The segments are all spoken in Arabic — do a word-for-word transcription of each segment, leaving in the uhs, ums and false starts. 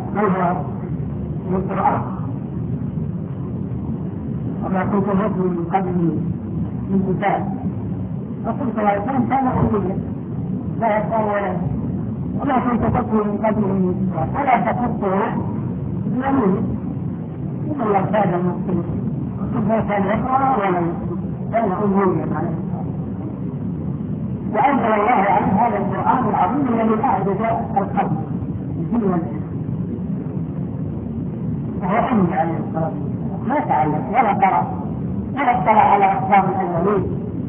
هو القرآن، وما كنت نتلو من قبله من كتاب. الرسول صلى الله عليه وسلم كان أميا لا يقرأ ولا وما كنت تتلو من قبله من كتاب ولا تخطه بيمينه إن الله كان المسلم ما كان يقرأ ولا كان أميا عليه الصلاة. وأنزل الله عليه هذا القرآن العظيم الذي أعجز القلب الجن والإنس، وهو أمي عليه الصلاة والسلام ما تعلم ولا قرأ ولا اطلع على أخبار الأولين.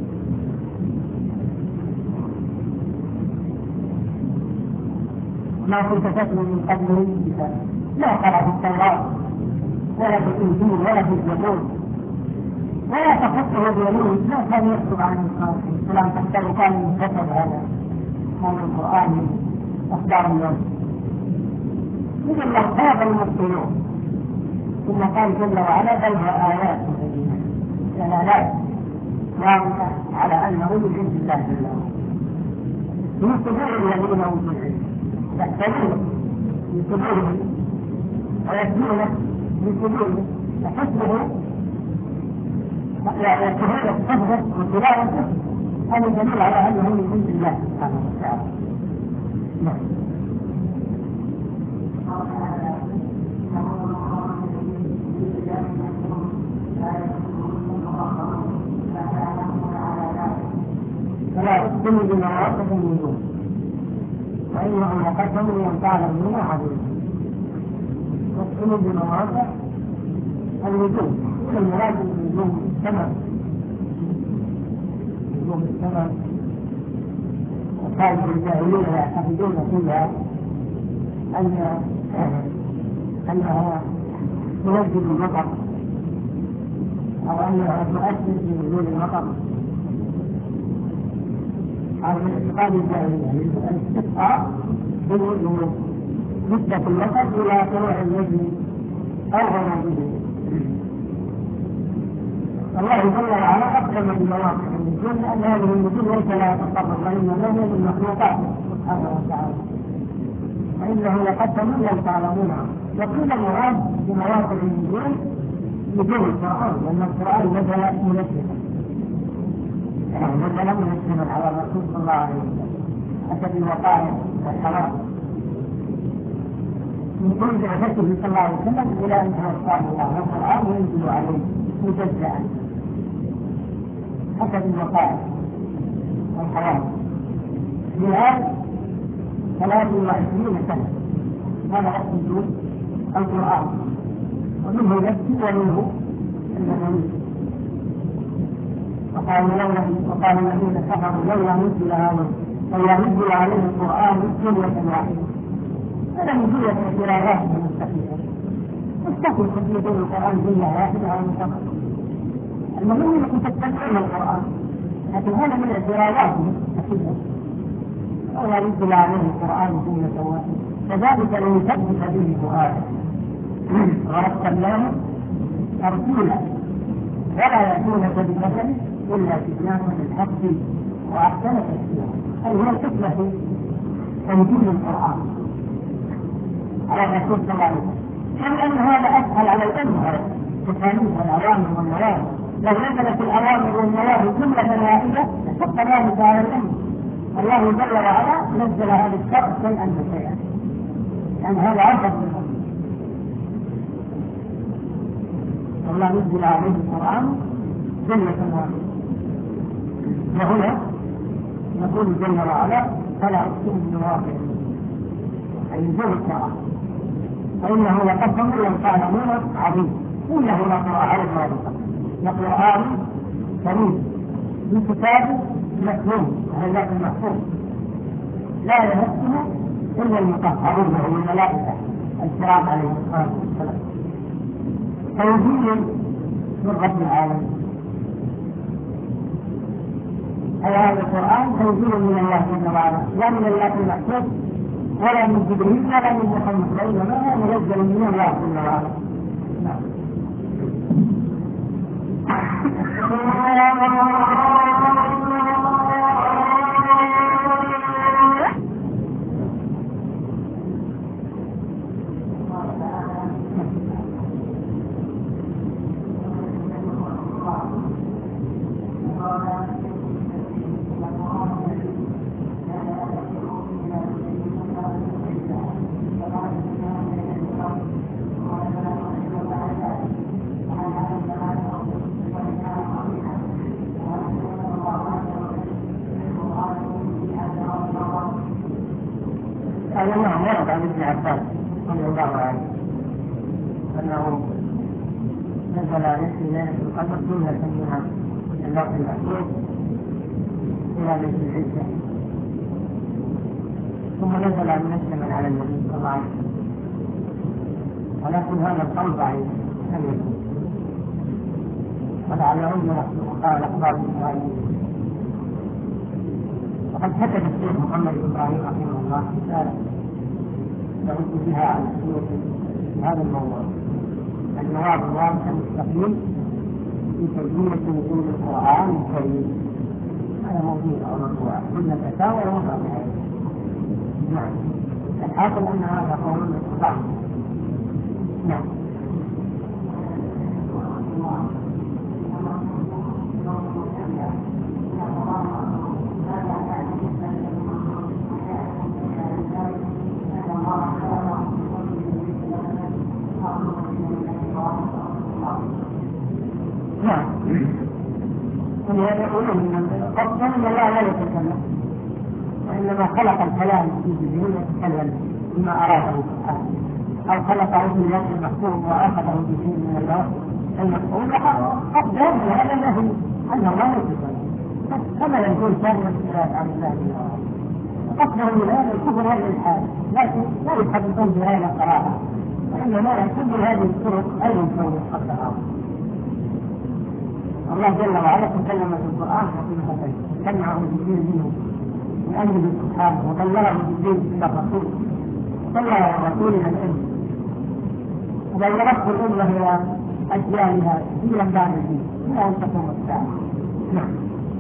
ما كنت تتلو من قبله من كتاب، لا قرأ في التوراة ولا في الإنجيل ولا في الزبور ولا تخطه بيمينه، ما كان يكتب عن الصالحين فلان تحتاج كان كتب هذا هذا القرآن من أخبار اليوم. إذا الله هذا المبطلون ثم قال جل وعلا بل هو آيات بينات دلالات واضحة على أنه من عند الله جل وعلا من صدور الذين أوتوا العلم يحتاجون من صدورهم ويتلونه من صدورهم فحسبه شهادة حفظه وتلاوته هذا دليل على أنه من عند الله سبحانه وتعالى. نعم. فلا يقسم بما وصف النجوم وإنهم لقسم ينفعلون عظيما. يقسم بما وصف النجوم المراد بالنجوم السماء، نجوم السماء وكانوا الجاهلين يعتقدون فيها أن أنها تنزل المطر أو أنها تؤثر في نزول المطر. هذا من اعتقاد الجاهلية الاستسقاء بالنجوم نسبة المطر إلى طلوع النجم أو غروبه. الله جل وعلا أقسم بمواقع النجوم لأن هذه النجوم ليس لها تصرف وإنما هي من مخلوقاته سبحانه وتعالى، وإنه لقسم لو تعلمونها. وقيل المراد بمواقع النجوم نجوم القرآن لأن القرآن نزل منزلا نزل منزلا على الرسول صلى الله عليه وسلم أتى بالوقائع والحوادث من كل بعثته صلى الله عليه وسلم إلى أن توفاه الله والقرآن ينزل عليه مجزأ حسب الوقائع والحوادث. لهذا ثلاث وعشرين سنة هذا حسب القرآن، ومنه نفسي ومنه النبوي. وقال لولا وقال الذين كفروا لولا نزل هذا لولا نزل عليه القرآن جملة واحدة. هذا من جملة اعتراضات المستقيمة مستقيم تطبيق القرآن جملة واحدة أو مستقيم. المهم أنكم تتبعون القرآن، لكن هذا من اعتراضاتهم أكيد لولا نزل عليه القرآن جملة واحدة كذلك لنثبت به فؤادك ورتبناه ترتيلا ولا يأتونك بمثل إلا جئناك بالحق وأحسن تفسيرا. هذه هي الحكمة في تنزيل القرآن على الرسول صلى الله عليه وسلم، لأن هذا أسهل على الأمة تكاليف الأوامر والنواهي. لو نزلت الأوامر والنواهي جملة واحدة لشق ذلك على الأمة. الله جل وعلا نزل هذا الشرع شيئا فشيئا لأن هذا أفضل من الله. الله نزل عليه القرآن جملة واحدة. وهنا نقول جل وعلا فلا أقسم بمواقع أي نزول القرآن فإنه لقسم لو تعلمون عظيم إنه لقرآن لقرآن كريم من كتاب مكنون هذا المحفوظ لا يمسه إلا المطهرون وهم الملائكة الكرام عليهم الصلاة والسلام. تنزيل من رب العالمين. أي هذا القرآن تنزيل من الله جل وعلا لا من الله المحفوظ ولا من جبريل ولا من محمد وإنما منزل من الله جل وعلا. نعم. هذا نعم ورد عن ابن عباس رضي الله عنه أنه نزل في ليلة القدر جملة منها اللوح المحفوظ إلى ليلة العزة، ثم نزل منزلا على النبي صلى الله عليه وسلم، ولكن هذا القول ضعيف لم يكن، ولعله يخلق قال أخبار إسرائيل. وقد كتب الشيخ محمد بن إبراهيم رحمه الله رسالة يرد بها على الشيوخ في هذا الموضوع، الجواب الواضح المستقيم في تجميع وجود القرآن الكريم. هذا موضوع أو موضوع كل الفتاوى ووضع بها. نعم، الحاصل أن هذا قول صح. نعم. نعم، ولهذا يقولون ان قصدا ان الله لا يتكلم، وانما خلق الكلام في جبريل يتكلم بما اراده سبحانه، او خلقه في اللوح المحفوظ واخذه بشيء من اللوح المحفوظ. قصدا هذا النهي ان الله لا يتكلم، كما يقول ثاني الصفات عن الله قصده من هذا الكفر هذه الحال، لكن لا يحدثون بهذا القراءه، وانما يكون بهذه الطرق اي شيء قدره. الله جل وعلا تكلم في القرآن حقيقة، سمعه جبريل منه من أجله سبحانه، وبلغه جبريل إلى الرسول، بلغ الرسول إلى الأمة، وبلغته الأمة إلى أجيالها جيلا بعد جيل إلى أن تقوم الساعة. نعم.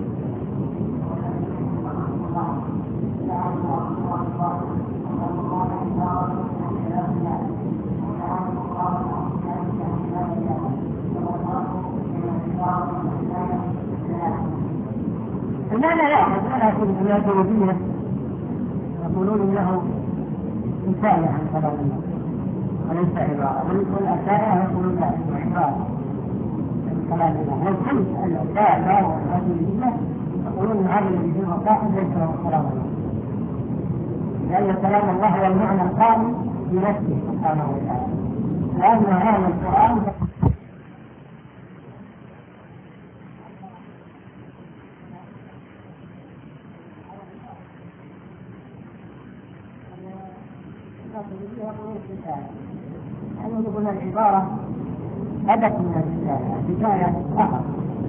المعنى لا يأخذ ولا يكون الجنودية يقولون إنه حكاية عن كلام الله وليس عبارة، والأشاعرة يقولون لا عبارة عن كلام الله، والكل الأشاعرة والرجولية يقولون هذا الذي في المصاحف ليس هو كلام الله، لأن كلام الله هو المعنى القائم بنفسه سبحانه وتعالى، لأن هذا القرآن يعني يقول العبارة هدف من الحكاية، الحكاية فقط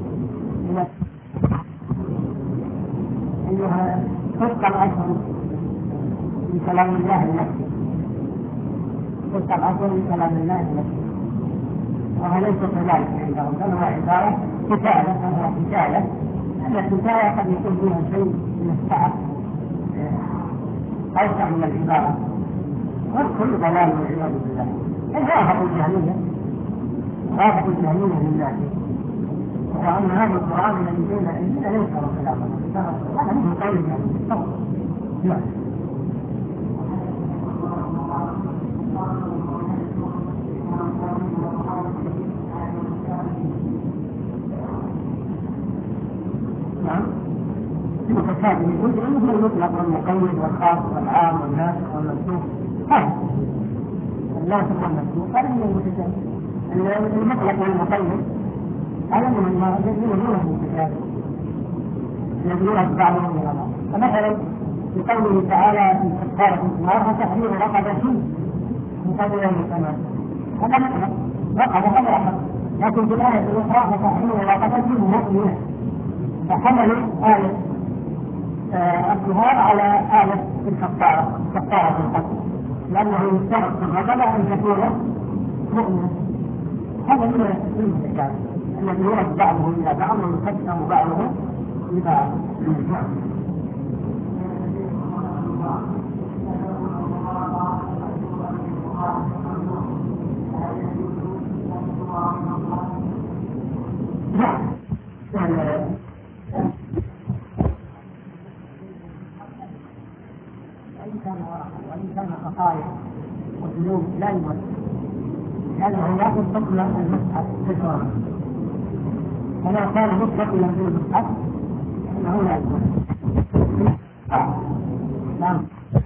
أنها تلقى الأشهر من كلام الله لنفسه، تلقى الأشهر من كلام الله لنفسه، وهذا ليس كذلك عندهم، بل هو عبارة حكاية، وهو حكاية، أن الحكاية قد يكون فيها شيء من السعة أوسع من العبارة، والكل ضلال والعياذ بالله. الرافض الجهمية رافض الجهمية لله، وأن هذا القرآن الذي بين أيدينا ليس هو كلام الله، هذا من قول الجهمية فقط. نعم. نعم. المتشابه الجزء مثل المطلق والمقيد والخاص والعام والناسخ والمنسوخ، هذا الناسخ والمنسوخ هذا من المتشابه. المطلق والمقيد هذا من المتشابه الذي يرد بعضهم من بعض. فمثلا في قوله تعالى في كفارة الثمار فتحرير رقبة من قبل يوم الثمان، هذا مطلق رقبة هذا رقبة، لكن في الآية الأخرى فتحرير رقبة مؤمنة، فحملوا آية الظهار على آلة الكفارة، كفارة القتل، لأنه يشترط في الرقبة أن تكون مؤمنة. هذا من الإشكال الذي يرد بعضه إلى بعض ويقسم بعضه لبعض. آية وسلوك لا يمثل، لأنه لا تستقبل المصحف بشرا، فلو كان مستقبلا في المصحف فإنه لا يمثل. نعم.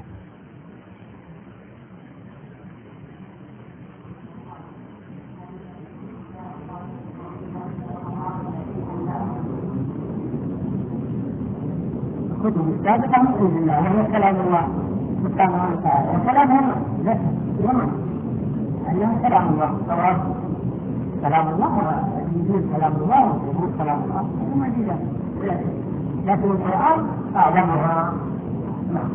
الكتب السابقة مؤمن بالله وهي كلام الله سبحانه وتعالى، وكلامه لا يمنع أنه كلام الله صواب، كلام الله ويجوز كلام الله ويجوز كلام الله هما جدا، لكن القرآن أعلمها. نعم.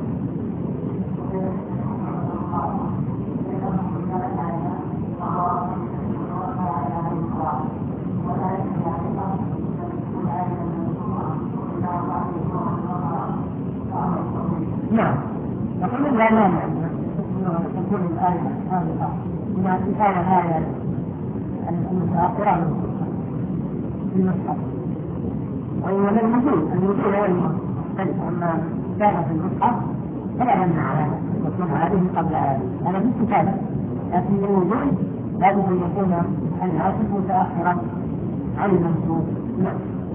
نعم. نقول لا مانع تكون الآية هذه بما تفعل الآية المتأخرة في المصحف، وإن من النزول النزول هو المختلف، أما كان في المصحف فلا يمنع على تكون هذه قبل هذه، هذا في الكتابة، لكن النزول لابد أن يكون الناسخ متأخرا عن المنسوخ. نعم.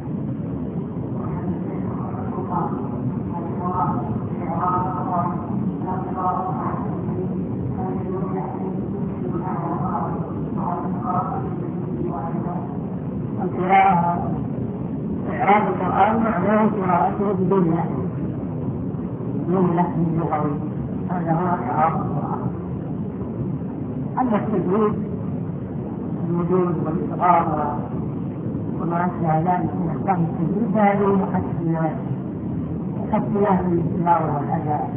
القراءة إعراب القرآن معناه قراءته بدون لحن، بدون لحن لغوي، هذا هو إعراب القرآن. أما التجويد الوجود والإصغار وما أشبه ذلك من أحكام التجويد فهذه محسنات محسنات للتلاوة والأداء،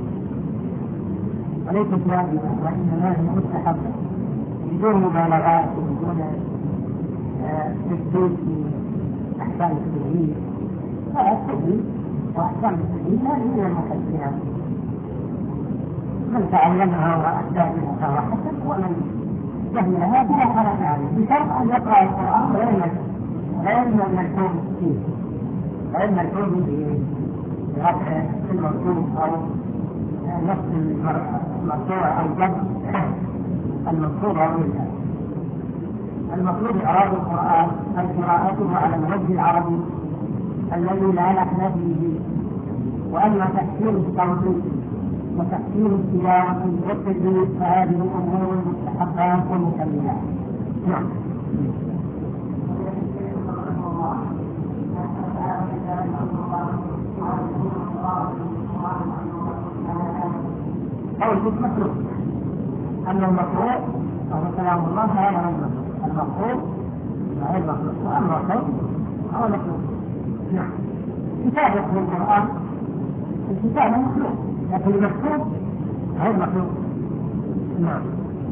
وليست واجبة وإنما هي مستحبة بدون مبالغات وبدون تشديد في أحكام التجويد. لا، التجويد وأحكام التجويد هذه من المحسنات، من تعلمها وأدى بها فهو حسن، ومن جهلها بلا حرج عليه، بشرط أن يقرأ القرآن غير الملحوظ فيه، غير الملحوظ برفع المرفوع أو نص المرفوع أو جمع المرفوع أو الجمع. المطلوب إعراب القرآن قراءته على الوجه العربي الذي لا لحن فيه، وأما تحسين الصوت وتحسين التلاوة والتجويد فهذه أمور مستحبات ومكملات. نعم. أو الجزء مطلوب، أما المطلوب فهو كلام الله هذا المطلوب، المطلوب غير مطلوب، وأما الصوت هو مطلوب. نعم. كتابة القرآن الكتابة مطلوب، لكن المكتوب غير مطلوب. نعم.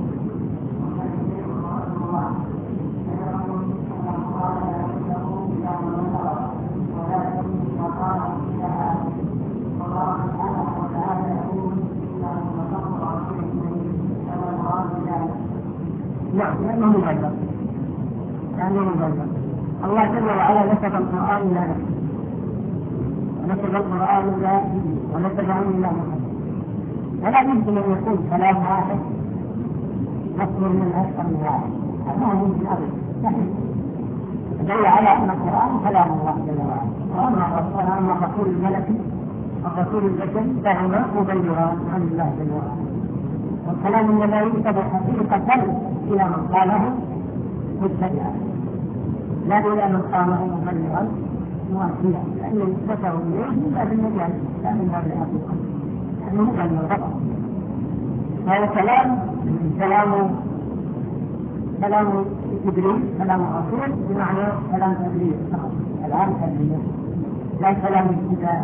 نعم، لأنه مبلغ، لأنه مبلغ. الله جل وعلا نسب القرآن إلى نفسه، ونسب القرآن إلى دينه، ونسبه إلى محمد، ولا يمكن أن يكون كلام واحد مصدر من أكثر من واحد، هذا هو يمكن أبدا. دل على أن القرآن كلام الله جل وعلا، وأما الرسول الملكي والرسول البشري فهما مبلغان عن الله جل وعلا، والكلام إنما ينسب حقيقة إلى من قاله متبعا، لا إلى من قاله مبلغا مؤثرا، لأن نسبته إليه من باب المجال لا من باب الحقيقة، لأنه مبلغ فقط. هذا كلام كلام كلام جبريل، كلام الرسول بمعنى كلام تبليغ فقط، كلام تبليغ لا كلام ابتداء.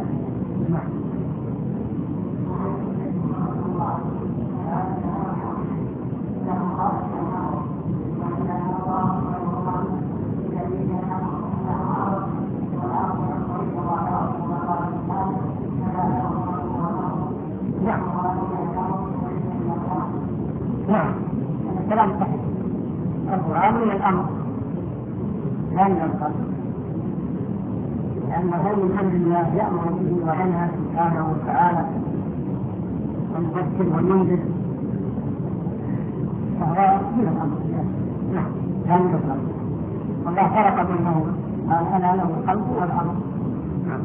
نعم، الكلام صحيح. القرآن من الأمر لا من القلب، لأنه من أمر الله يأمر به وينهى سبحانه وتعالى، ويذكر وينذر فهو من الأمر. نعم هذا من الأمر. والله فرق بينهم أنا له الخلق والأمر. نعم.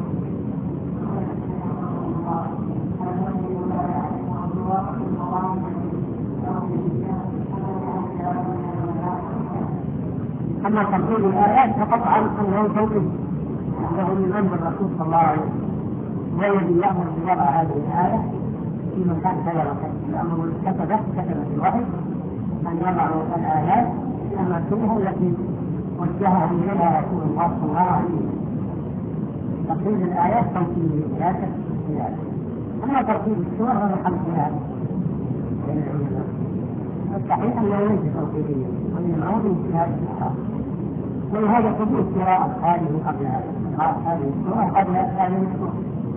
أما ترتيب الآيات فقطعا أنه توقيف له من أمر الرسول صلى الله عليه وسلم، والذي يأمر بوضع هذه الآية في مكان كذا وكذا. الأمر كتبه كتبت الوحي أن يضعوا الآيات في أماكنها التي وجهها إليها رسول الله صلى الله عليه وسلم. ترتيب الآيات توقيفية لا تفصيلية. أما ترتيب السور هذا محل خلاف بين العلماء. الصحيح أنه ليس توقيفيا وإنما هو اجتهاد الصحابة، ولهذا تجوز قراءة هذه قبل قراءة هذه السورة قبل هذه السورة.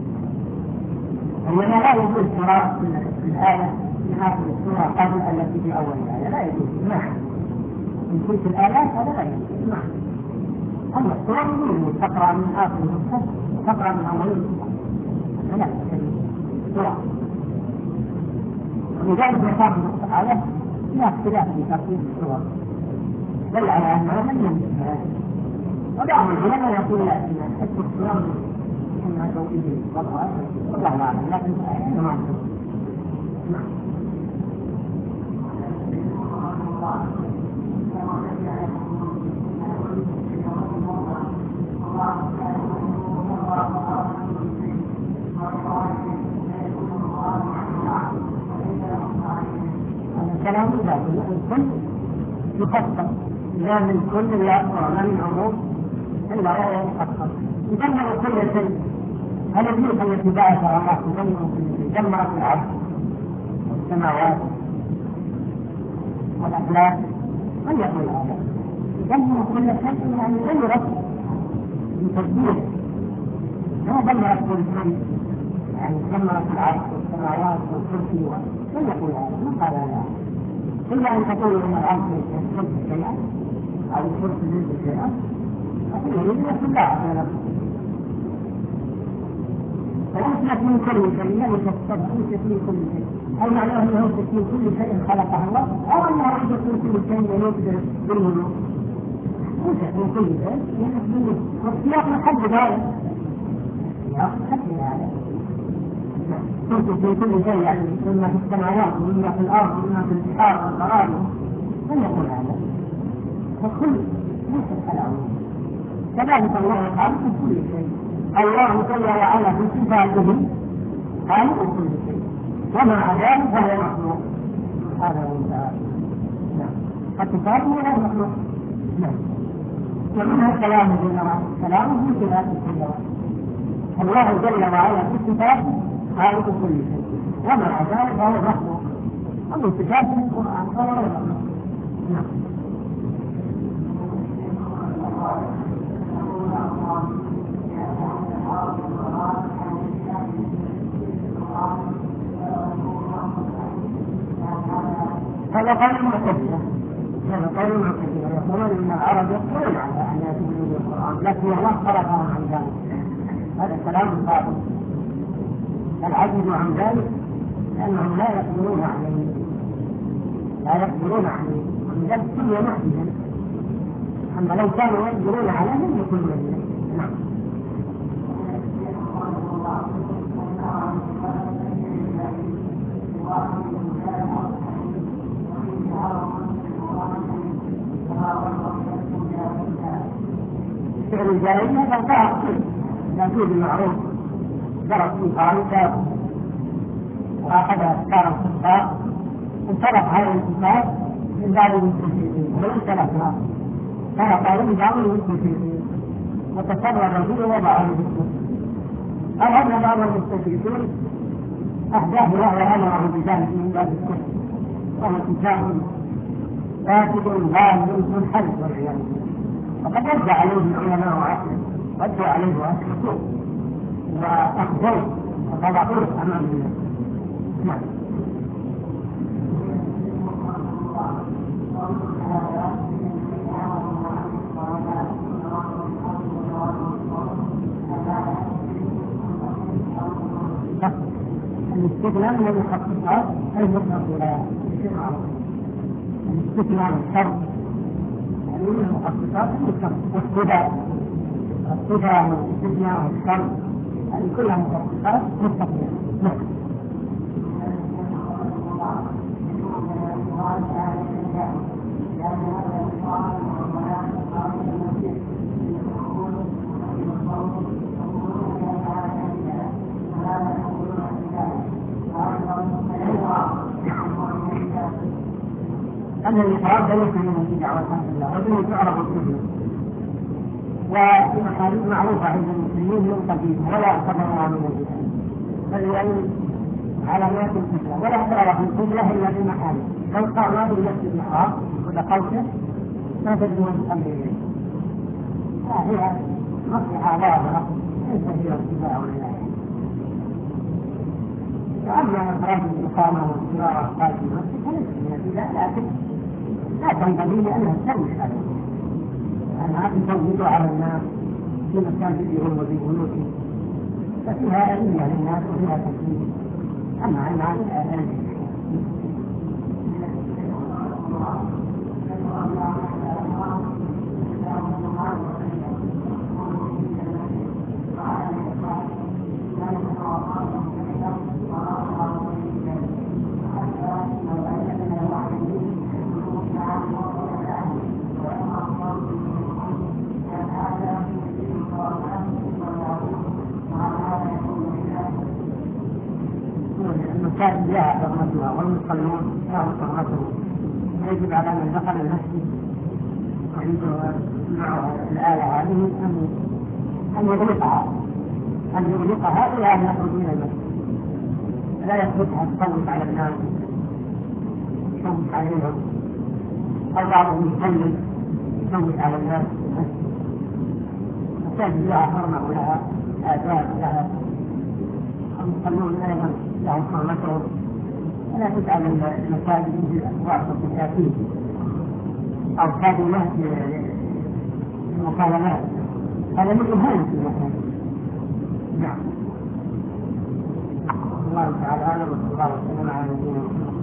وإنما لا يجوز قراءة الآية في آخر السورة قبل التي في أول الآية، لا يجوز. نعم من تلك الآيات هذا لا يجوز. نعم. أما السورة يجوز تقرأ من آخر السورة وتقرأ من أول السورة، لا السورة. ولذلك يصاب الصحابة لا اختلاف في ترتيب السور، بل على أنه من يمكن هذا. وبعض العلماء يقول لا حتى السور إنها توقيفية والله والله أعلم، لكن ما أعلم. كلام ذاتي الكل يخصص لا من كل لا ولا من عموم إلا هو يخصص يدمر كل شيء. هل الجيوش التي بعثها الله تدمر كل شيء؟ دمرت العبد والسماوات والأفلاك. من يقول هذا؟ يدمر كل شيء يعني غيرت بتدبير. هو دمرت كل شيء يعني دمرت العبد والسماوات والكرسي. من يقول هذا؟ من قال هذا؟ إلا أن تقول إن العبد يشرب شيئا أو يشرب منه شيئا فإنه يجب الله على نفسه. فأثبت من كل شيء يعني تستبدل في كل شيء. هل معناه أنه في كل شيء خلقه الله أو أنه يوجد في كل شيء يقدر بالملوك؟ يوجد من كل شيء يوجد بالملوك. والسياق محدد هذا. السياق محدد هذا. كنت في كل شيء يعني مما في السماوات ومما في الأرض ومما في البحار والبراء. من يقول هذا؟ فكل ليس الكلام. كذلك الله قال في كل شيء. الله جل وعلا في صفاته خالق كل شيء ومع ذلك فهو مخلوق. هذا هو تعالى. نعم. فصفاته غير مخلوق. نعم. ومنها كلامه جل وعلا كلامه في صفاته جل وعلا. الله جل وعلا في صفاته خالق كل شيء ومع ذلك فهو مخلوق. أما صفاته في القرآن فهو غير مخلوق. نعم. هذا قول المعتزلة. هذا قول المعتزلة يقولون إن العرب يقولون على أن يؤمنوا بالقرآن لكن الله خلقهم عن ذلك. هذا كلام باطل. العجز عن ذلك لأنهم لا يقدرون عليه لا يقدرون عليه ولذلك كل معجزة. أما لو كانوا يقدرون عليه لم يكن معجزة. نعم. الشعر الجاهلية فانتهى لكن المعروف درس في فرنسا وأخذ أفكار الكفار انطلق هذا الكتاب من بعض المستشرقين ولم تلفنا فقالوا من بعض المستشرقين وتصرف به وضعه بالكتب. أخذنا بعض المستشرقين أهداه له وأمره بذلك من باب الكفر وهو كتاب فاسد ضال منحل والعياذ بالله. وقد رد عليه العلماء وعقله ردوا عليه وأسكتوه وأخذوه وطلعوه أمام الناس. نعم. الاستدلال من المخصصات المطلق ولا الاستثناء والشرط هذه من المخصصات والصفة الصفة والاستثناء والشرط هذه كلها مخصصات مستقلة. أن الإفراد لا يكون من دعوة الله وبه تعرف الكفر، والمحاريب معروفة عند المسلمين من قديم ولا اعتبرها من الإسلام، بل يعني علامات الكفر ولا تعرف القبلة إلا بالمحاريب. لو قام ما بالنفس الإحرام ودخلته ما تدري من الأمر إليه، فهي مصلحة ظاهرة ليس فيها اتباع لله. وأما إفراد الإقامة والقراءة القادمة فليس من البدع، لكن لا تنبغي لأنها تسوي عليه، أنها تزود على الناس في مساجدهم وفي بيوتهم، ففيها أذية للناس وفيها تكليف. أما أنها أذية المساجد لها حرمتها والمصلون لها حرمتهم. يجب على من دخل المسجد وعنده معه الآلة هذه أن أن يغلقها أن يغلقها إلى أن يخرج من المسجد، لا يتركها تصوت على الناس يصوت عليهم، أو بعضهم يصلي يصوت على الناس في المسجد. المساجد لها حرمة ولها آداب لها، المصلون أيضا لهم حرمتهم، ولا تجعل المساجد مثل بعض التكاتيف أو كلمات المكالمات، هذا من إهانة المساجد. نعم. الله تعالى أعلم وصلى الله وسلم على نبينا محمد.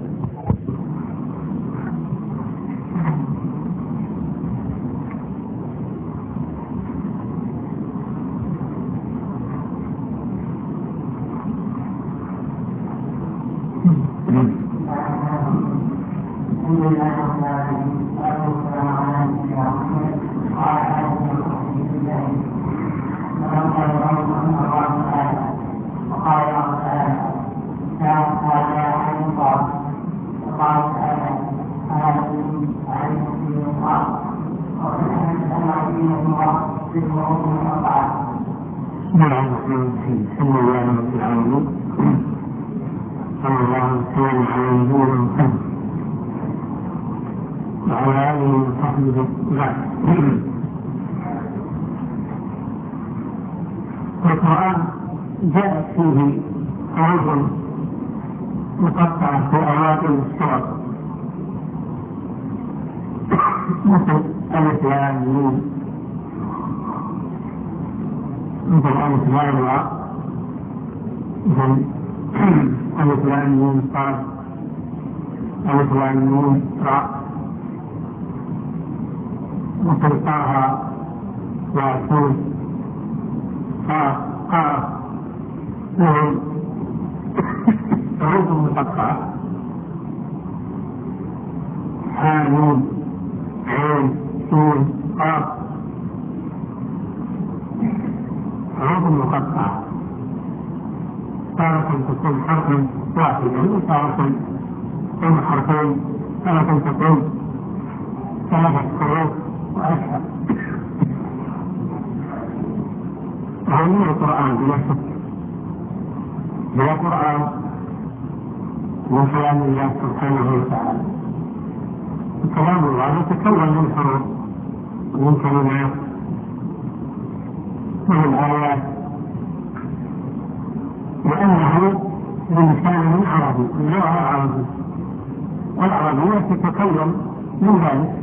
القرآن جاءت فيه حروف مقطعة في أوائل السور مثل ألف لام ميم، مثل ألف لام را، مثل ألف لام ميم صاد، ألف لام ميم را، مثل طه ياسين قاف قاف، وهم حروف مقطعة. حامين عين سين قاف، حروف مقطعة تارة تكون حرفا واحدا وتارة تكون حرفين، تارة تكون ثلاثة حروف وأكثر. وهو من القرآن بلا شك، بلا قرآن من كلام الله سبحانه وتعالى. كلام الله يتكون من حروف ومن كلمات ومن آيات، لأنه بلسان عربي، اللغة العربية، والعربية تتكون من ذلك.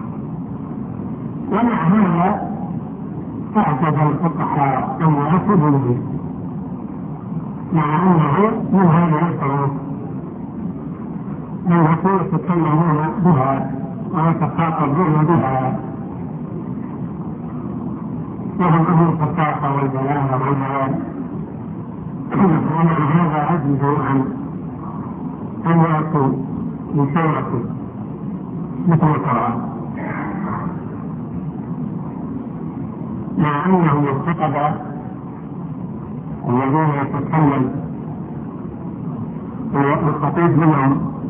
ومع هذا أعجب الفقهاء أن يأخذوا به مع أنه من هذه الحروف، التي يتكلمون بها ويتخاطبون بها، وهم أهل الفصاحة والبلاغة والبيان، ومع هذا عجزوا عن أن يأتوا بسورة مثل القرآن، مع أنهم الخطباء الذين يتكلم والخطيب منهم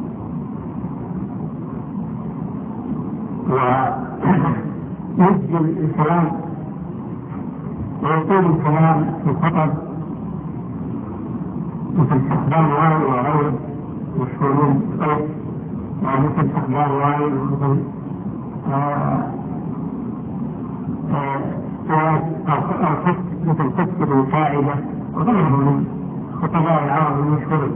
ويسجل الكلام ويطول الكلام في الخطب مثل حسبان وائل وغيره مشهورون بالصوت، ومثل حسبان وائل ومثل الخط مثل تكتب القاعدة وغيرهم من خطباء العرب المشهورين.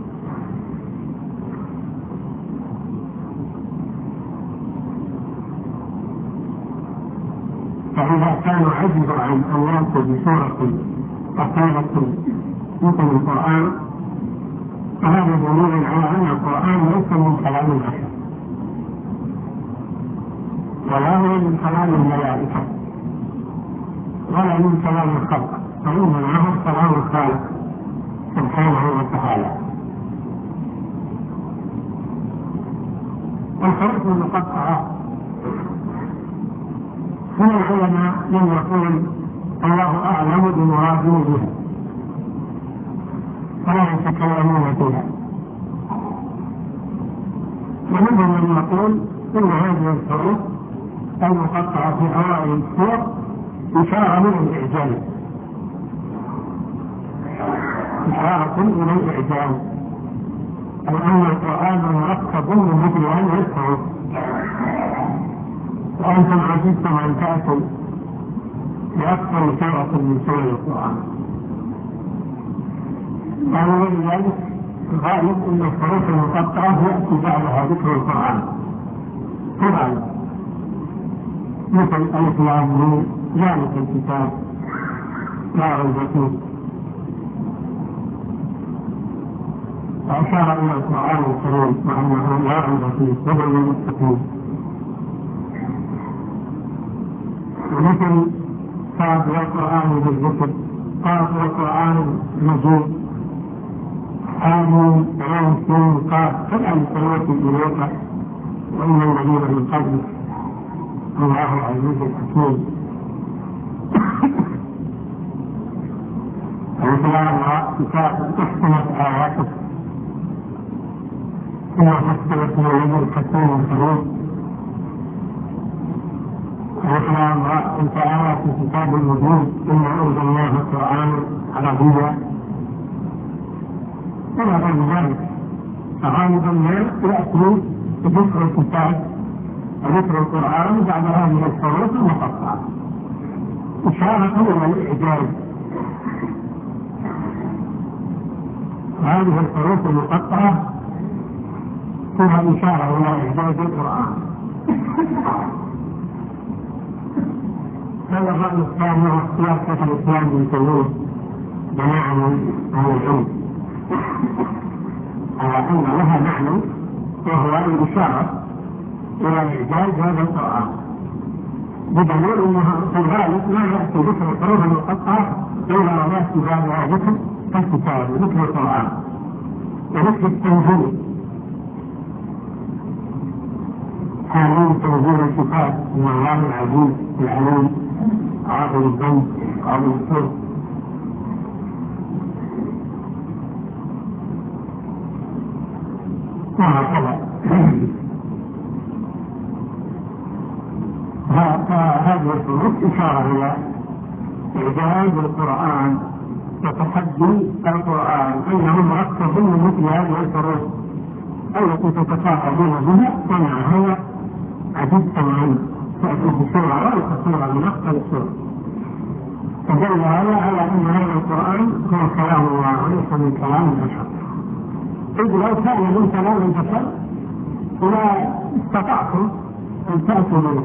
فإذا كانوا عجزوا عن أن يأتوا بسورة قصيرة مثل القرآن فهذا دليل على أن القرآن ليس من كلام البشر ولا هو من كلام الملائكة ولا من كلام الخلق، فإنما هو كلام الخالق سبحانه وتعالى. الحروف المقطعة من العلماء من يقول الله أعلم بمراده بها فلا يتكلمون فيها، ومنهم من يقول إن هذه الحروف المقطعة في أوائل السور إشارة من الإعجاز، إشارة إلى الإعجاز، أي أن القرآن مركب من مثل هذه الحروف، وأنتم عجزتم أن تأتوا بأكثر سورة من سور القرآن. قالوا ولذلك غالب أن الحروف المقطعة يأتي بعدها ذكر القرآن طبعا، مثل ألف لام ميم ذلك الكتاب لا ريب فيه، وأشار إلى القرآن الكريم وأنه لا ريب فيه هدى للمتقين. ومثل قال والقرآن بالذكر، قال والقرآن المجيد، آمين ويمكن قال فالآن سنوات إليك وإن الذين من قبلك الله العزيز الحكيم. ومثل الله كتاب أحسنت آياته إنه حسبت من الذي الحكيم الخبير. وإحنا أنت آيات كتاب المبين إنا أنزلناه القرآن عربيا إلى غير ذلك. فغالبا ما يأتي ذكر الكتاب وذكر القرآن بعد هذه الحروف المقطعة إشارة إلى الإعجاز. هذه الحروف المقطعة فيها إشارة إلى إعجاز القرآن. هذا الرأي الثاني هو اختيار شيخ الإسلام ابن تيمية جماعة من أهل العلم على أن لها معنى وهو الإشارة إلى إعجاز هذا القرآن، بدليل أنها في الغالب ما يأتي ذكر الحروف المقطعة إلا ويأتي بعدها ذكر الكتاب وذكر القرآن وذكر التنزيل. هذه تنزيل الكتاب من الله العزيز العليم عاقل الذنب عاقل السر. وهكذا هذه الحروف إشارة إلى إعجاز القرآن وتحدي القرآن أنه مركب من مثل هذه الحروف التي تتخاطبون بها، ومع هذا عجزتم عن تأتي بسورة ولا قصيرة من أكثر السور. فدل هذا على أن هذا القرآن هو كلام الله وليس من كلام البشر. إذ لو كان من كلام البشر لا استطعتم أن تأتوا منه،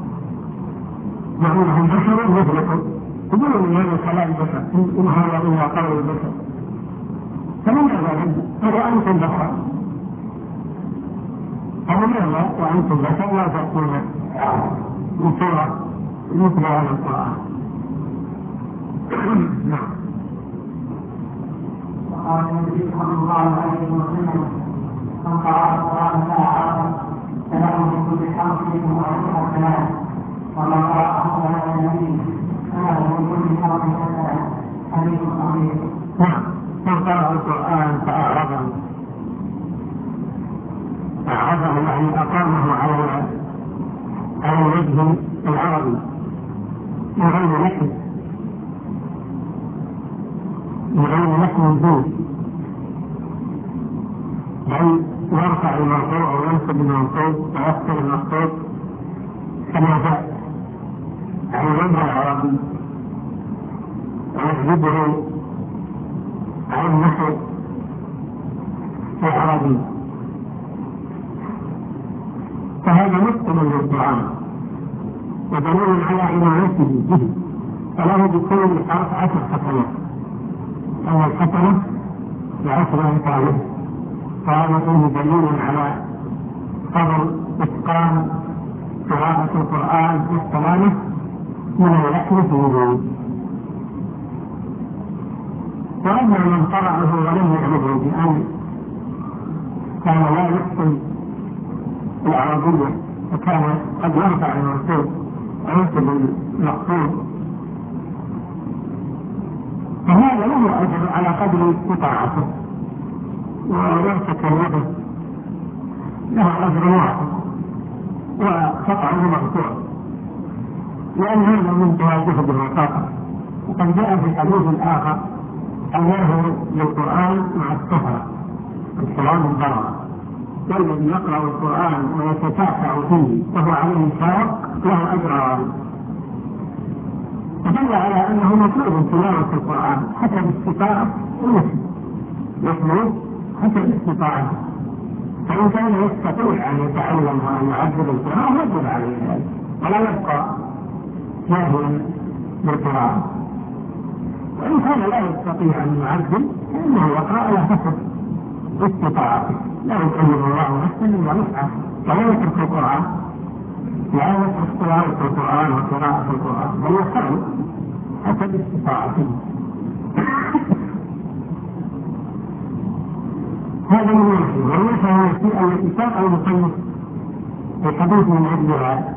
لأنهم بشر مثلكم يقولون من هذا كلام البشر إن هذا إلا قول البشر، فمن هذا هذا أنتم بشر فلماذا وأنتم بشر لا تأتون بصورة مثل هذا القرآن؟ نعم. وقال النبي صلى الله عليه وسلم: من قرأ القرآن فلا حرج فله من كل حرف وعشر حسنات، ومن قرأه فلا النبي فله من كل حرف حسنات. حديث صحيح. نعم. من قرأ القرآن فأعرضه أعرضه يعني أقامه على على الوجه العربي من غير لحن من غير لحن فيه، بل يرفع المرفوع وينصب المنصوب ويكسر المخطوط كما جاء على الوجه العربي ويجلبه على النحو العربي، فهذا متقن للقرآن ودليل على عنايته به، فله بكل حرف عشر حسنات، أو الحسنة بعشر أمثالها، فهذا فيه دليل على فضل إتقان قراءة القرآن والسلامة من اللحن فيه. وأما من قرأه ولم يعمله بأن كان لا يحسن العربية وكان قد يرفع المنصوب وينصب المقصود، فهذا له أجر على قدر استطاعته، وليس كاليده له أجر واحد وخطأه مغفور، لأن هذا من تواجهه بالوساطة. وقد جاء في حديث آخر: الله للقرآن مع السهرة الكلام الضرر، والذي يقرأ القرآن ويتتعتع فيه وهو عليه شاق له أجران. فدل على أنه مطلوب تلاوة القرآن حسب استطاعة المسلم، مطلوب حسب استطاعته، فإن كان يستطيع أن يتعلم وأن يعذب القرآن يجب عليه ذلك ولا يبقى جاهلا بالقرآن. وإن كان لا يستطيع أن يعذب فإنه يقرأ على حسب استطاعته، لا يكلم الله نفسا إلا وسعها، ولا يترك القرآن، لا يترك تلاوة القرآن وقراءة القرآن، بل يقرأ حسب استطاعته. هذا من ناحية. والناحية التي التي ساق المصنف في حديث من أجلها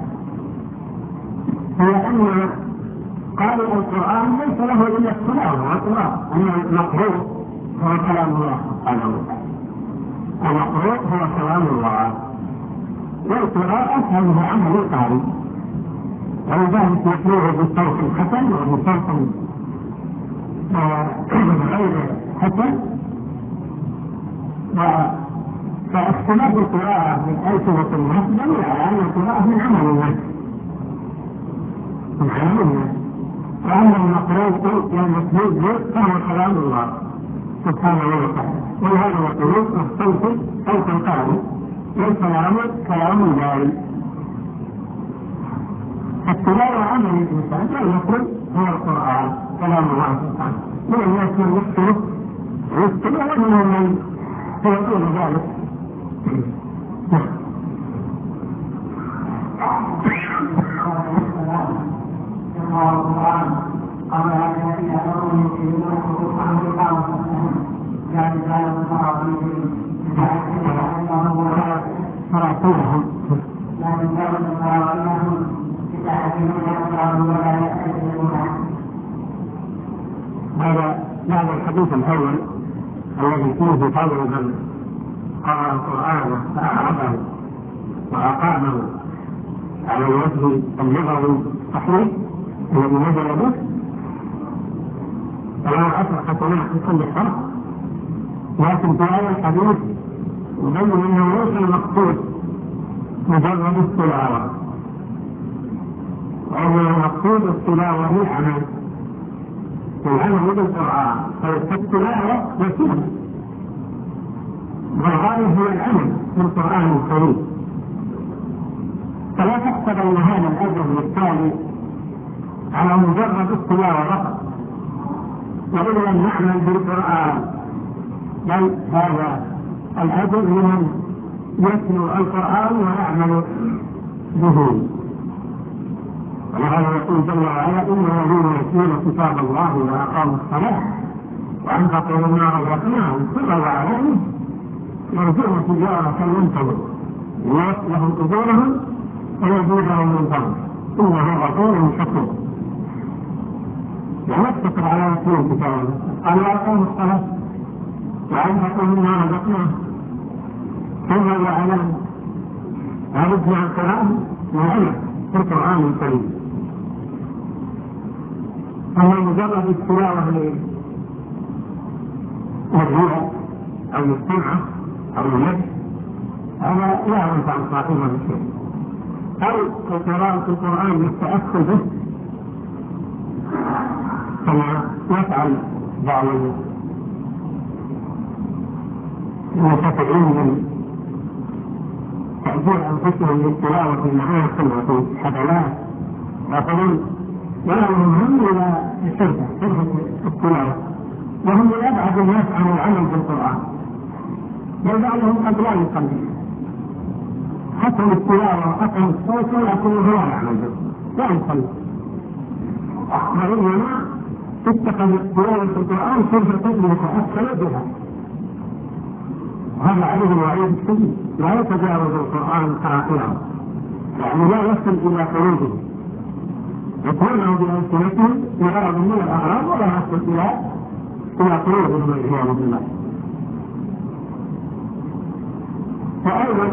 هي أن قارئ القرآن ليس له إلا التلاوة والقراءة، أن المقروء هو كلام الله سبحانه وتعالى، المقروء هو كلام الله، والقراءة هذه عمل القارئ، ولذلك يتلوه بصوت حسن وبصوت غير حسن. فاختلاف القراءة من ألسنة الناس دليل على أن القراءة من عمل الناس من عمل الناس، وأما المقروء والمسجود فهو كلام الله سبحانه وتعالى. ولهذا يقولون الصوت صوت القارئ والكلام كلام الباري. التلاوة عمل الإنسان لا يقول هو القرآن كلام الله سبحانه، من الناس من يكتب ويكتب ومنهم من يقول ذلك. قال الذين كفروا يكذبون عن القرآن يعني لا ينفع بهم فرعتوهم لا ينفعون فراغنهم يتحدثون القرآن ولا يأتون. هذا هذا الحديث الأول الذي فيه فضل من قرأ القرآن فأعرضه وأقامه على الوجه اللغوي الصحيح الذي نزل به، فلا عشر حسنات في كل حرف. لكن في هذا الحديث يبين انه ليس المقصود مجرد التلاوة، وهو المقصود التلاوة بالعمل، والعمل بالقرآن، فالتلاوة وسيلة والغاية هو العمل بالقرآن الكريم. فلا تحسب ان هذا الاجر التالي على مجرد التلاوة فقط وإلا نعمل بالقرآن، بل هذا الأجر لمن يتلو القرآن ويعمل به. ولهذا يقول جل وعلا: إن الذين يتلون كتاب الله وأقاموا الصلاة وأنفقوا مما رزقناهم سرا وعلانية يرجون تجارة لن تبور ليوفيهم أجورهم ويزيدهم من فضله إنه غفور شكور. ونتفق على يتلو كتابه قال: وأقاموا الصلاة وأنفقوا مما رزقناهم سرا وعلانية. هذا مع القرآن وعلم في القرآن الكريم. أما مجرد التلاوة للرؤى أو للسمعة أو للنفس هذا لا ينفع صاحبه بشيء. أو قراءة القرآن للتأكد به كما يفعل بعض المتابعين من تأجير أنفسهم للتلاوة المعاصم وفي الحفلات يقولون ولا هم إلى الشركة شركة التلاوة، وهم يبعد الناس عن العمل بالقرآن، بل بعضهم قد لا يصلي حتى التلاوة وحتى الصوت ويكون هو يعمل لا يصلي، وإنما اتخذ تلاوة القرآن شركة يتأثر بها. هذا عليه الوعيد الشديد، لا يتجاوز القرآن قراءته، يعني لا يصل إلى قلوبهم، يقولون بألسنتهم بغرض من الأغراض ولا يصل إلى إلى قلوبهم والعياذ بالله. فأيضا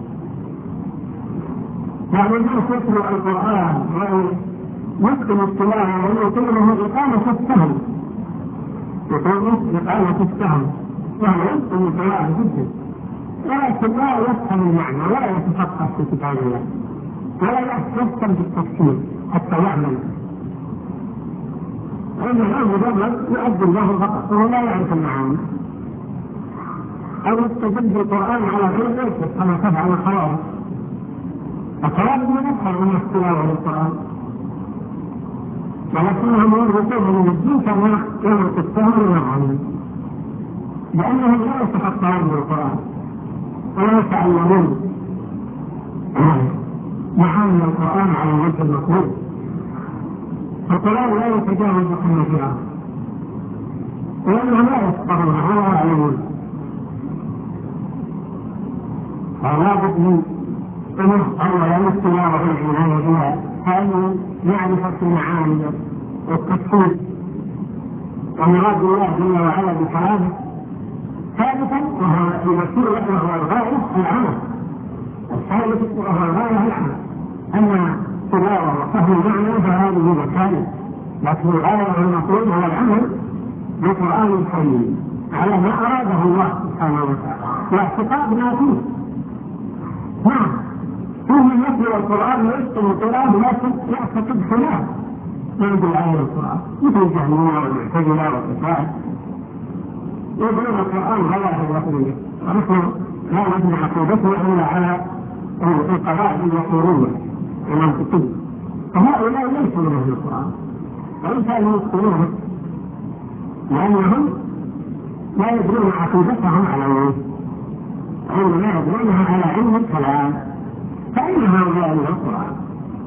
يعني الناس يتلو القرآن ويتقن التلاوة ويقيمه إقامة السهل، يقيمه إقامة السهل وهو يتقن التلاوة جدا، ولكن لا يفهم المعنى ولا يتفقه في كتاب الله ولا يفهم بالتفسير حتى يعمل، لأن الآن مجرد يؤدي الله فقط وهو لا يعرف المعاني، أو يستجد بالقرآن على غير ذلك كما تفعل الخوارج. الخوارج من يفهم من التلاوة للقرآن، ولكنهم يربطون من الدين كما يربط السهل والعلم، لأنهم لا يتفقهون بالقرآن ولا يتعلمون معاني القرآن على الوجه المطلوب. القرآن لا يتجاوز حنفها لأنهم لا يفقهون ولا يعلمون، فلا بد من أمر أولا التلاوة والعناية بها، ثانيا معرفة المعاني والتفسير ومراد الله جل وعلا بكلامه، ثالثا وهو الوسيلة وهو الغاية العمل، الثالث وهو الغاية العمل. أما التلاوة وفهم المعنى فهذه وسائل، لكن الغاية والمطلوب هو العمل بالقرآن الكريم على ما أراده الله سبحانه وتعالى واعتقاد ما فيه. نعم فيه من يتلو القرآن ويتقن القرآن لكن يعتقد خلاف ما يدل عليه القرآن، مثل الجهمية والمعتزلة والكفار يقولون القرآن غير الوحيدية، ونحن لا نبني عقيدتنا إلا على القواعد الوحيدية المنطقية، فهؤلاء ليسوا من أهل القرآن وإن كانوا يذكرونه لأنهم لا يدرون عقيدتهم على الوحيد وإنما يدرونها على علم الكلام، فأين هؤلاء من القرآن؟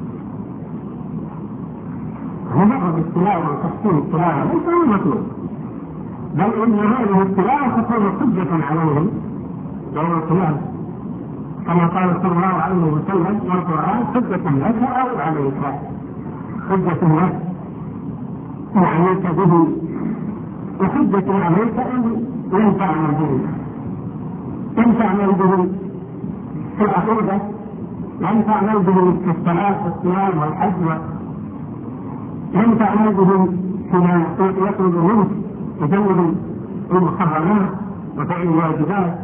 مجرد التلاوة وتفسير التلاوة ليس هو المطلوب، بل إن هذه التلاوة تكون حجة عليهم يوم القيامة، كما قال صلى الله عليه وسلم: والقرآن حجة لك أو عليك، حجة لك وعليك به، وحجة عليك إن لم تعمل به، لم تعمل به في العقيدة، لم تعمل به في الصلاة والصيام والحج، لم تعمل به فيما يطلب منك تجنب المحرمات وفعل الواجبات،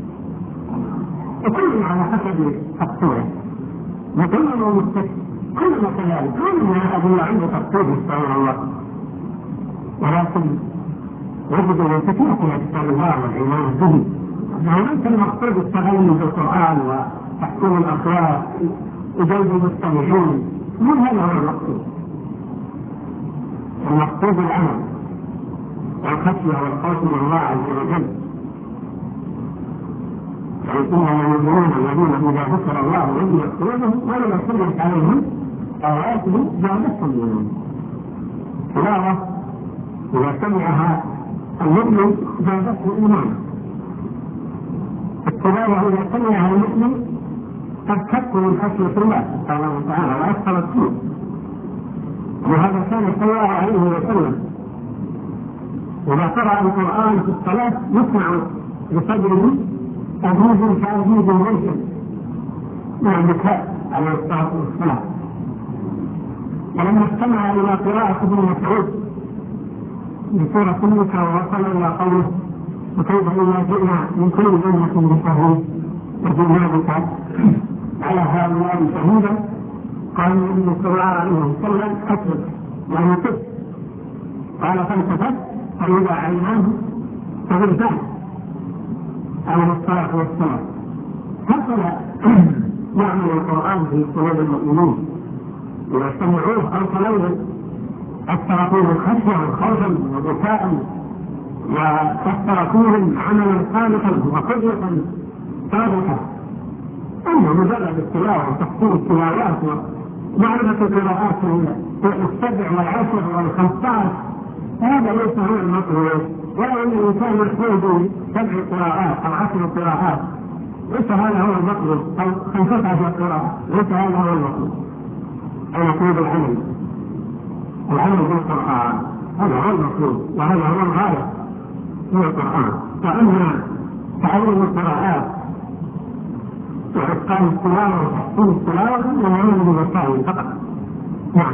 وكل على حسب تقصيره وكل ما مستكبر كل ما كذلك كل ما أدل عنده تقصير سبحان الله، ولكن يجب أن كثير في كتاب الله والإيمان به، ليس المقصود التغني بالقرآن وتحكيم الأخلاق وجلب المستمعين، من هذا هو المقصود. المقصود العمل والخشية والخوف من الله عز وجل. إنما المؤمنون الذين إذا ذكر الله وجلت قلوبهم ولم تلت عليهم آياته زادتهم إيمانا. تلاوة إذا سمعها المؤمن زادته إيمانا. التلاوة إذا سمعها المؤمن قد تكون من خشية الله سبحانه وتعالى وأكثر السوء. وهذا كان صلى الله عليه وسلم إذا قرأ القرآن في الصلاة يسمع بصدره أجوز كأجوز الميت من البكاء عليه الصلاة والسلام. ولما استمع إلى قراءة ابن مسعود بسورة النساء ووصل إلى قوله وكيف إذا جئنا من كل أمة بشهيد وجئنا بك على هؤلاء شهيدا قال النبي صلى الله عليه وسلم أسلم يعني كف. قال فالتفت فإذا عيناه فغلتان عليه الصلاة والسلام. هكذا يعمل القرآن في قلوب المؤمنين إذا سمعوه أو تلوه أثر فيهم خشية وخوفا وبكاء وأثر فيهم عملا خالقا وقدرة صادقة. أما مجرد التلاوة وتحصيل التلاوات ومعرفة القراءات السبع والعشر والخمسطاش هذا ليس هو المطلوب. ولو أن الإنسان محفوظ سبع قراءات أو عشر قراءات ليس هذا هو المطلوب، أو خمسة عشر قراءة ليس هذا هو المطلوب. المطلوب العمل العمل بالقرآن هذا هو المطلوب وهذا هو الغاية من القرآن. وأما تعلم القراءات وإتقان التلاوة وتحسين التلاوة والعمل بالوسائل فقط. نعم.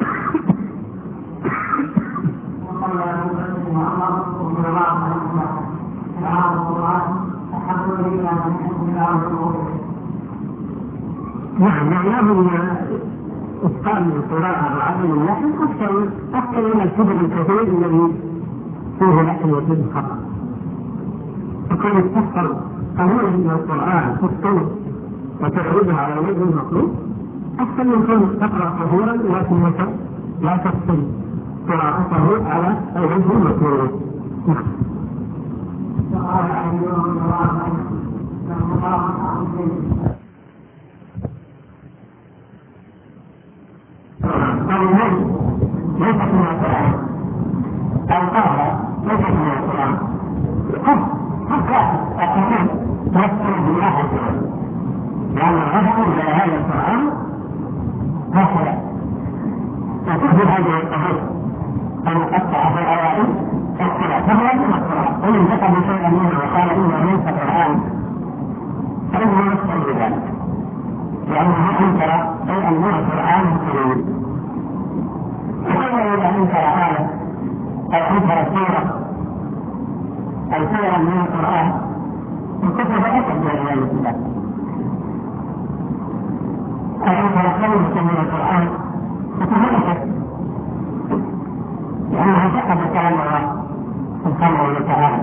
نعم معناه ان اتقان القراءة وعدم اللحن اكثر اكثر من الكبر الكثير الذي فيه لحن وفيه خطأ. فكون تفسر قليلا من القرآن في الصوت وتعرضها على الوجه المطلوب اكثر من كون تقرأ كثيرا لكنك لا تفصل قراءته على الوجه المطلوب. النبي ليس من القرآن، القاهرة ليس من القرآن، قد حتى القرآن يذكر بالله لأن الرجل إلى هذا القرآن هكذا وتخبر هذه القضية أن قطع في الأوائل اختلاف فهو من القرآن ومن ذكر شيئا منه وقال إنه ليس قرآن فإنه يسأل بذلك لأنه أنكر شيئا من القرآن الكريم. وكما إذا أنكر آية أو أنكر سورة أو سورة من القرآن انكتب أكد بذلك الله أو أنكر كلمة من القرآن فتهلكت لأنها فقد كلام الله سبحانه وتعالى.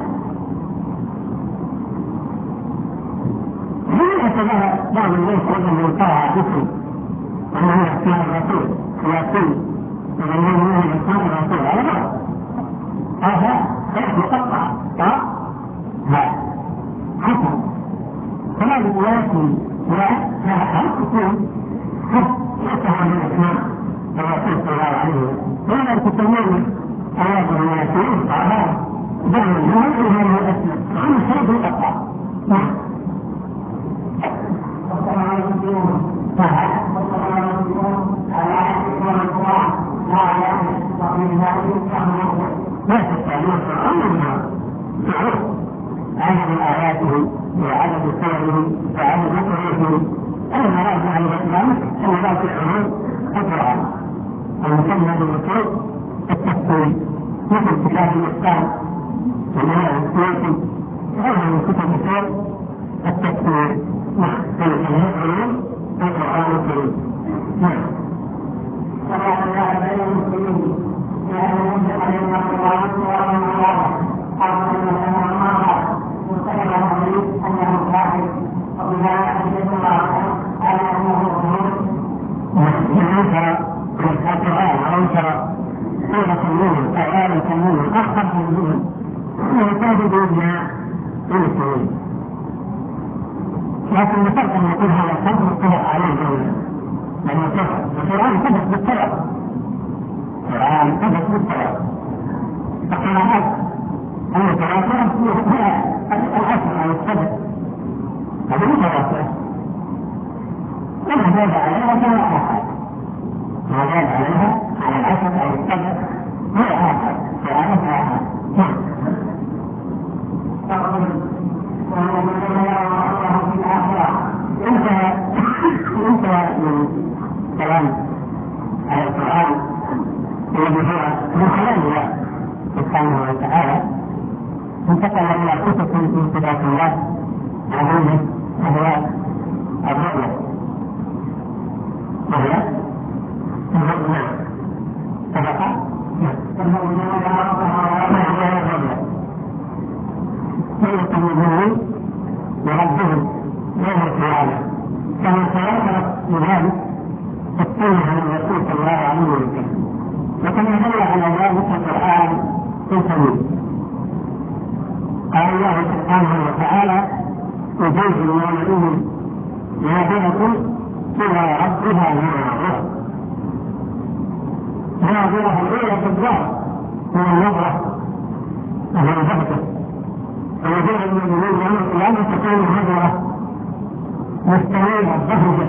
هل أتبع بعض الناس أيضا يقرأ اسم أنه يحكي الرسول ويقول ومن منه يحكي الرسول على بعض هذا غير مقطع صح؟ لا حسن كذلك يأتي لا هل تكون حسن يفتح من أسماء الرسول صلى الله عليه وسلم ولا تسمون آيات من الرسول هذا دعم الناس وهذا الأسماء عن شيء مقطع. نعم. لا تستعمل القرآن معروف عدد آياته وعدد سوره وعدد مقرئه. المراد مع الإسلام المراد في العموم القرآن المسمى بالمفروض التفسير مثل كتاب الإسلام ومناهج السياسي وغيرها من كتب الفقه التفسير مع العلوم القرآن الكريم. نعم. ولا الله بين المسلمين لأن ينفق علينا القرآن ولا الله أرسل لنا الله مستقر عليه أنه كافر وبها أجل الله على أنه ظهور. وأنكر القرآن وأنكر سورة النور أو آية النور أخر من النور ويعتقد بها المسلمين. لكن بشرط ان يكون هذا الخلق مطلع عليه جوله، لانه القرآن ثبت بالطلب، القرآن ثبت بالطلب، فقراءات المتواترة هي العشر أو السبع، هذه متواترة، وما زاد عليها فهو آخر، ما زاد عليها على العشر أو السبع هو آخر، قراءات آخر. انت انت من كلام على القرآن الذي هو من كلام الله سبحانه وتعالى، انتقل الى قصص من صفات الله عظيمه وهي الرؤيا، وهي الرؤيا سبق يقومون بربهم يوم القيامة، كما تواترت بذلك السنة عن الرسول صلى الله عليه وسلم، وكما دل على ذلك القرآن الكريم. قال الله سبحانه وتعالى: وجوه يومئذ ناظرة إلى ربها ناظرة. ناظرة الأولى في الظاهر من النظرة وهي البهجة، ووجوه المؤمنين يوم القيامة تكون نظرة مستمرة بهجة.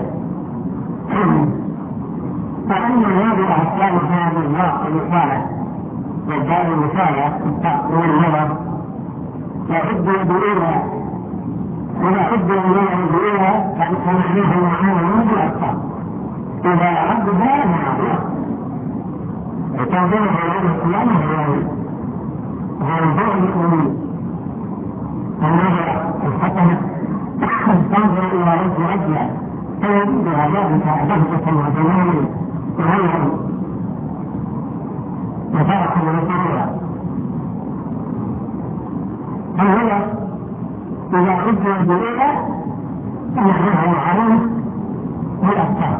فأما الناظرة الثانية هذه الله الإصالة والدار المثالة والنظر يعد يدعوها، ولا يعد يدعوها فمعناها معانا من الأبصار إذا ربها ناظرة، وتنظرها يوم القيامة هو البعد المؤمن. النظرة الحسنة تنظر إلى رب ربها فيجد ذلك بهجة وجمال وغيره وفرحا وسرورا. فهو إذا عد الجليل فمعناه معروف بالأبصار،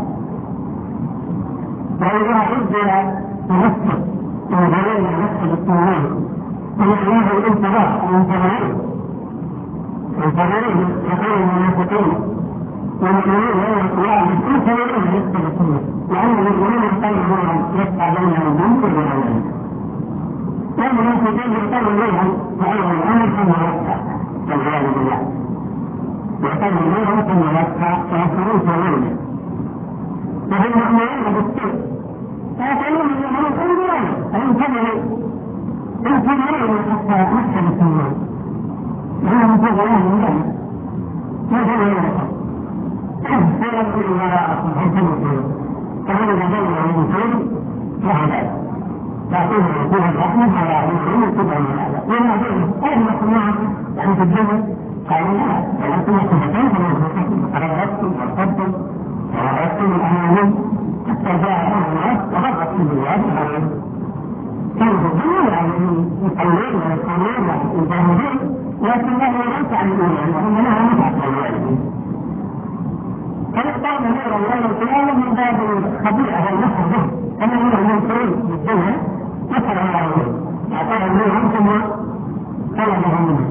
وإذا عد بنفسه وجليل نفسه بالتنوين فمعناه الانتظار المنتظرين الانتظرين يقول المنافقين والمؤمنين يوم القيامة ينتظرون نفسه بالتنوين، لأن المؤمنين يحتاجون يسعى بينهم المنكر والعمل، والمنافقين يحتاجون بينهم وأيضا الأمر ثم يسعى والعياذ بالله، يحتاجون بينهم ثم يسعى ويسعون في غيره. وهم مؤمنين بالسوء فيسألون المؤمنين انظرون انتظروا انتظروا حتى نحسن التنوين، لأنهم في ظلام من ذلك ما كان يلقى فيقول وراءكم فانتظروا فهذا بين المنكرين وهذا لكن فيها الرحمة على المنكرين كبرا من هذا وما بينه أين نحن معه يعني في الجنة قالوا لا ولكن نحن مكان فنحن ترددتم وارتدتم وردتم الأمانين حتى جاء أهل الناس وغرت في البلاد عليهم كانوا في الدنيا يعني يصلون ويصلون ويجاهدون، لكن الله ليس عن الإيمان وهم لها متعة الوالدين. فنختار نور الله القيامة من باب خطيئة والنصر به أنه هو المنكرين بالدنيا نصر الله أعطاه النور ثم طلبه منه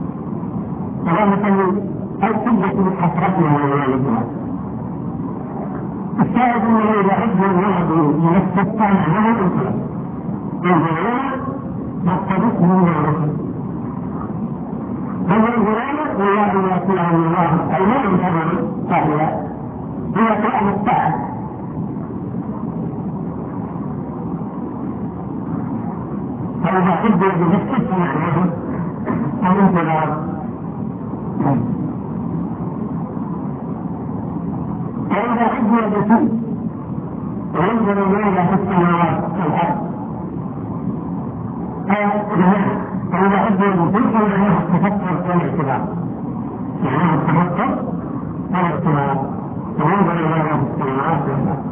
وذلك الحجة حسرتنا والوالدين. الشاهد أنه إذا عد الولد من السلطان له الإنسان ينظرون مقتبسه من الرسل فالمنظرون والله يأتيهم الله أي ما ينتظر فهي هي قيام الساعة. فإذا عد بنفسه فمعناه الانتظار. فإذا عد بسوء وينظر ماذا في السماوات والأرض فإذا عد بسوء فمعناه التفكر والاعتبار، معناه التفكر والاعتبار وينظر ماذا في السماوات والأرض،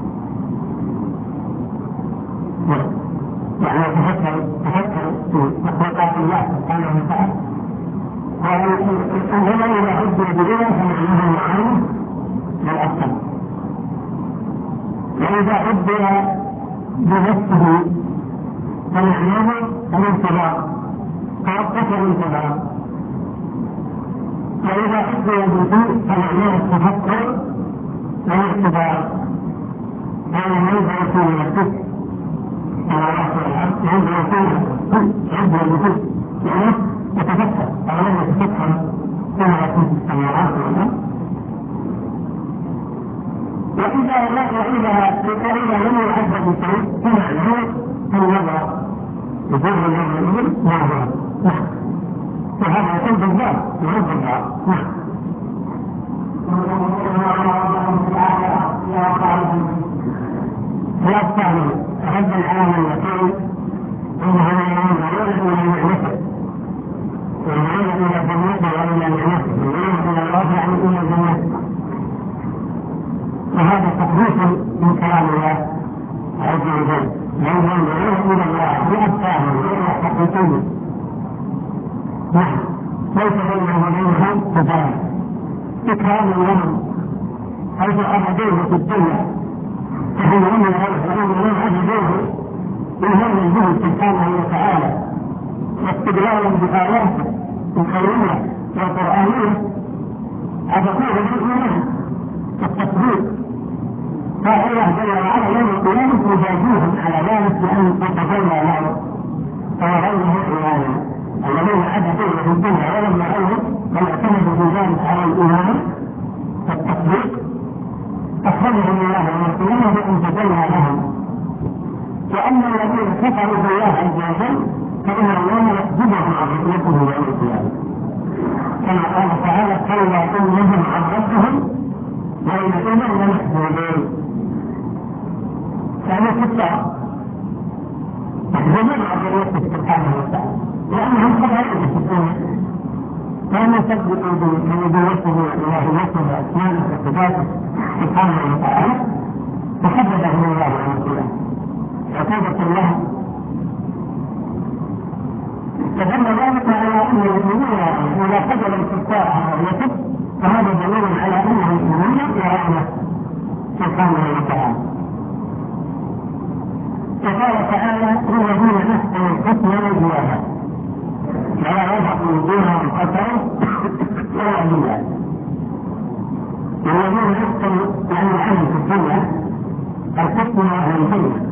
يعني تفكر تفكر في مخلوقات الله سبحانه وتعالى. وهنا إذا عد بجنة فمعناه معاني للأصل، وإذا عد بنفسه فمعناه الانتظار توقف الانتظار وإذا أدي الوجود فمعناه التفكر والاعتبار، هذا ينبغي يكون من الكفر على رأس الأرض، ينبغي يكون ينبغي الوجود يعني يتفكر أو لم يتفكر كما يكون في السماوات والأرض. وإذا وإذا وإذا لم يعبد بشيء فمعناه النظر يجر النظر ناظرا، نعم، وهذا يكون بالذات يرد الذات، نعم. لا الثاني رد العالم يقول انه لا ينظر الى نعمته، وينظر الى جنته والى نعمته، وينظر الى الله يعني الى جنته، وهذا تحريف من كلام الله عز وجل، لأنه ينظر الى الله بأفهام غير حقيقية، نعم، ليس بينه وبينهم تباين، إكرام لهم حيث أبدوه في الدنيا، فهم هم لهم أبدوه بهم به سبحانه وتعالى، واستدلالا بآياته الخيرية والقرآنية أبقوه بالإيمان والتصديق، فالله جل وعلا يوم القيامة يجازيهم على ذلك بأن يتجلى له فيرونه إيمانا. الذين عبدوه في الدنيا ولم يعلموا بل اعتمدوا في ذلك على الإيمان والتصديق أخرجهم الله من القيامة بأن تجلى لهم. وأما الذين كفروا بالله عز وجل فإن الله يحجبهم عن رؤيته يوم القيامة، كما قال تعالى كلا إنهم عن ربهم يومئذ لمحجوبون، فهو كفار محجوبون عن رؤيته سبحانه وتعالى لأنهم كفروا بالسنة لم يصدقوا بنبوته وإلهيته وأسمائه وصفاته سبحانه وتعالى، فحددهم الله عن القيامة عقوبة الله. فدل ذلك على أن المؤمنين إذا قبل الكفار عن رؤيته فهذا دليل على أنهم يؤمنون برحمة سبحانه وتعالى. وقال تعالى الذين أحسنوا الحسنى وزيادة ولا يرهق وجوههم قتر ولا ذلة. والذين أحسنوا يعني العمل في الدنيا الحسنى والجنة،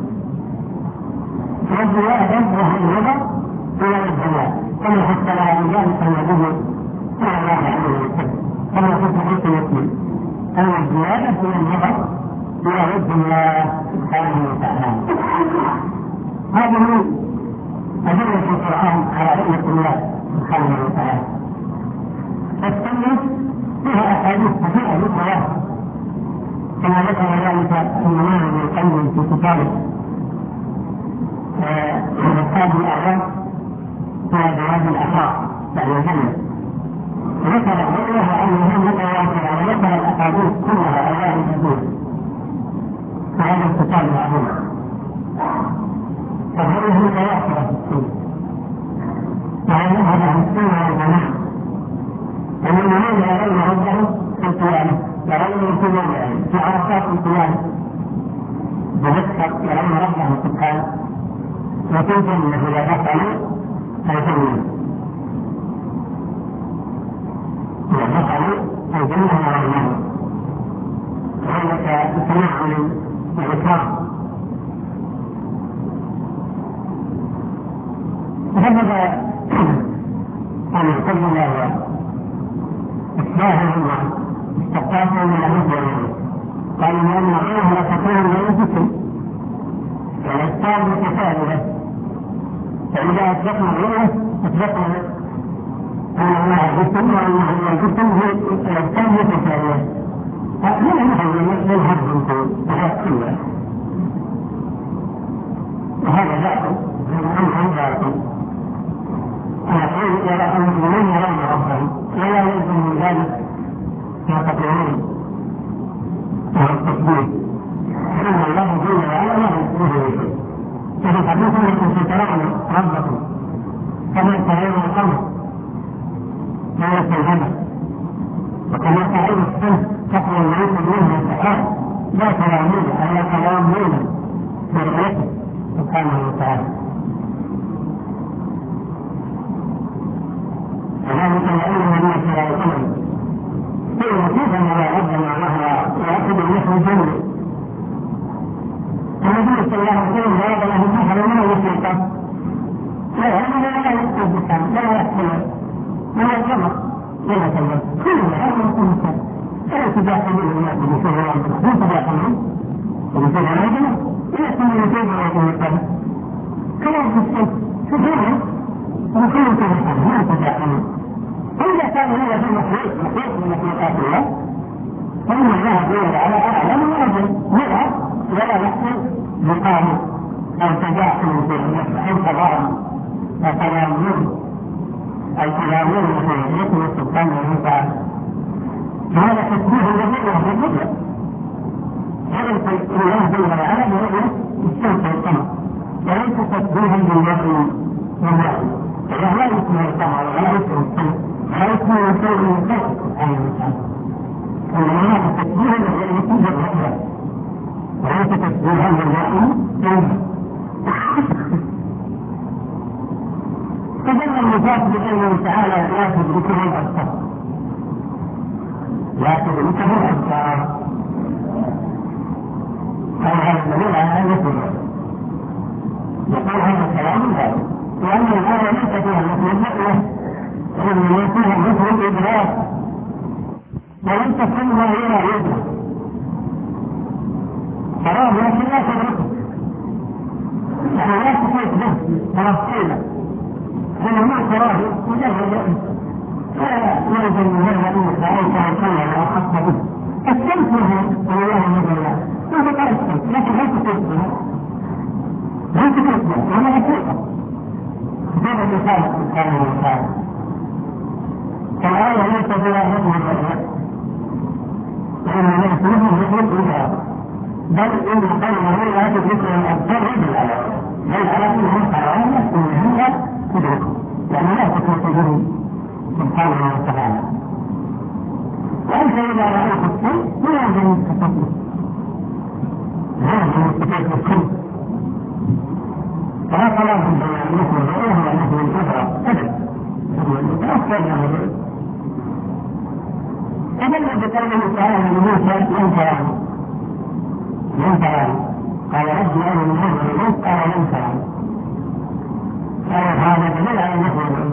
والزيادة وهو النظر إلى الجنات كما حصل على ذلك النبي صلى الله عليه وسلم كما في صحيح مسلم أن الزيادة هي النظر إلى وجه الله سبحانه وتعالى. هذا من أدلة القرآن على رؤية الله سبحانه وتعالى. السنة فيها أحاديث كثيرة مثلها كما ذكر ذلك الإمام ابن القيم في كتابه أصحاب الأعراف على جواز الأخلاق بعد الجنة، ذكر الرؤية أنها متواترة وذكر الأحاديث كلها على الحدود في هذا الكتاب العظيم، فهذه متواترة في السنة وعلى مذهب السنة والجماعة أن المؤمنين يرون ربهم في القيامة، يرون في موضعهم في عرفات القيامة بذكر يرون ربهم سبحانه، وفي الجنة إذا دخلوا الجنة إذا دخلوا الجنة يرونه، وذلك بتنعم وإكرام. هذا أن يقبل إصلاحهم واستقامهم من المسلمين، قالوا لأن الله لا تكون من الجسم والأجسام متشابهة، فإذا أثبتنا الرؤية أثبتنا أن الله جسم وأن الجسم هي الأجسام متشابهة، فلا نحن نذهب في الحقيقة وهذا باطل، هذا أمر باطل. يقول يرى أن المؤمنين يرون ربهم ولا يلزم من ذلك ما تقولون وهو التصديق، إن الله جل وعلا لا يصدق شيء، ففي حديث أنكم سترون ربكم كما ترون القمر لا يتجمع، وكما تعين الشمس تقوى العين منها السحاب لا ترامون ألا ترامون برؤيته سبحانه وتعالى. وذلك لأن النبي صلى الله عليه وسلم سئل كيف إذا ربنا وهو يأخذ النحو الجنة. النبي صلى الله عليه وسلم ضرب له مثلا ما يسلطه لا يعني لا يقتل بالكلام لا يحصل من الجمر لا يتكلم كل هذا يكون مثال لا تداخلون الناس بشهر لا تداخلون وبشهر هذا لا تكون مثال ولا مثال كلام بالسلط كثيرا وكل كثيرا لا تداخلون فإذا كان هذا في مخلوق مخلوق من مخلوقات الله فإن الله جل وعلا أعلم وأجل مرة ولا يحصل مقام أو تداخل في النفس أو تضارب أو تلامون أو تلامون في اسم سبحانه وتعالى. هذا تشبيه الذي في المطلق. هذا الله جل وعلا بوجه الشمس والقمر وليس تشبيها بالله والله. فلا لا يسمى القمر ولا يسمى الشمس ولا يسمى الشيء من خلق سبحانه وتعالى. وإنما هذا تشبيه الذي يكون بالرحمة وليس تشبيها بالله والله. فجل المجاز بأنه تعالى لا تدركه الأبصار لا تدركه الأبصار هذا الدليل على أن يكون يقول هذا الكلام ذلك لأن الآية ليس فيها مثل النقلة وإنما فيها مثل الإدراك ولم تكن ما هي يدرك تراه لكن لا تدركه يعني لا تحيط به تفصيلا هذا ما تراه مجرد لا يلزم من هذا أنك رأيت عن أو خط به الشمس والله من الله ما تقرأ الشمس لكن لا تكتبها لا تكتبها ولا تكتبها هذا مثال سبحانه وتعالى. فالآية ليس فيها هذه الأشياء لأن ليس منه يخلق بها بل إن قلبه لا تدركه الأبصار بالآيات بل على كل حرام أنها تدركه لأنه لا تكون به سبحانه وتعالى. وأنت إذا رأيت الشيء لا يجب أن تستطيع لا يجب أن تستطيع الكل فلا طلاب بين مثل الرؤية ومثل الإبرة أبدا لا أفضل له فبلغ بقوله تعالى لموسى لن تراني لن تراني قال رب أنا من هذا الموت قال لن تراني قال هذا دليل على مثل الموت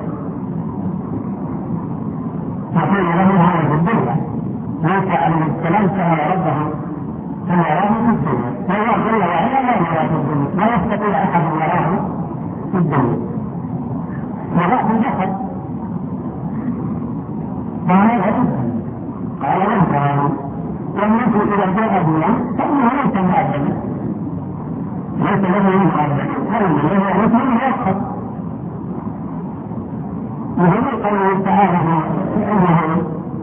فقال له هذا في الدنيا موسى عليه السلام سأل ربه أن يراه في الدنيا فالله جل وعلا لا يراه في الدنيا لا يستطيع أحد أن يراه في الدنيا وضعه الجسد فهذا قال لن تراني والنبي إذا جاء بنا فإنه ليس مؤدبا ليس له مؤدبا هذا له مثل يسقط وهو قوله تعالى أنه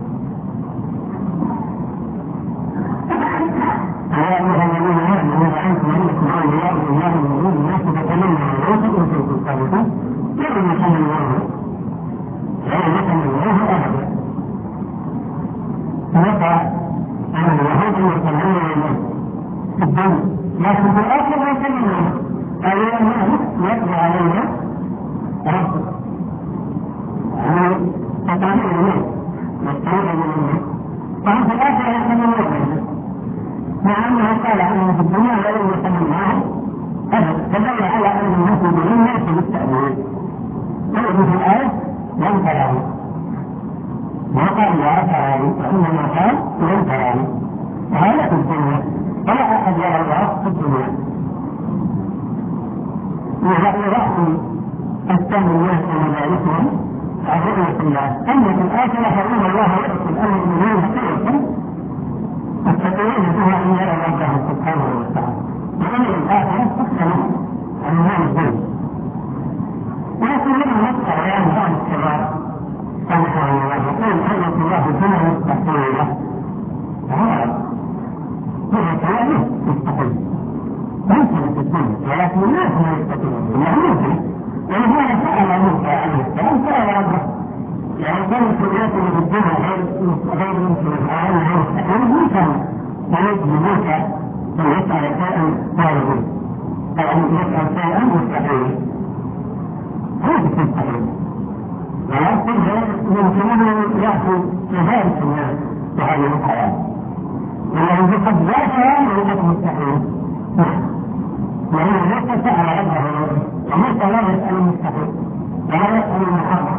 يا أيها الذين آمنوا إذا أنتم منكم أولياء الله من دون الناس فتمنوا الموت إن كنتم صادقين لن يتمنوا الله لن يتمنوا الله أبدا فنقع عن اليهود أن يتمنوا الموت في الدنيا لكن في الآخر لا يتمنوا قالوا يا الموت يقضي علينا ربك يعني تتمنى الموت والطريق من الموت فهم في الآخر يتمنوا الموت مع أنه قال عنه في الدنيا ولم يتمناه أبدا فدل على أن الناس بهم ليس بالتأويل ولكن في الآية لن تراني ما قال لا تراني وإنما قال لن تراني وهذا في الدنيا ولا أحد يرى الله في الدنيا ورأس التمنيات ومدارسهم رؤية الله أما في الآخرة فإن الله يأتي الأمر من حقيقة التقوين فيها أن يرى ربه سبحانه وتعالى وأن الآخرة تختلف عن هذا الدين ولكن لما نقطع عن هذا الشباب سبحانه الله يقول حيث الله جل مستقيمة هذا هو كلامه مستقيم ليس في الدين ولكن الناس لا يستقيمون يعني ولهذا سأل موسى عليه السلام سأل ربه يعني كانت الناس اللي بالدنيا غير ممكن الآن غير مستقيم موسى ونجد موسى أن يسأل شيئا طالبا أو أن يسأل شيئا مستقيما هذا مستقيم ولكن يمكنه يأخذ مجالس الناس في هذه الحياة، والذي قد لا كلام ليس مستحيل. لأنه ليس سأل ربه وليس لا يسأل المستحيل ولا يسأل المحرم.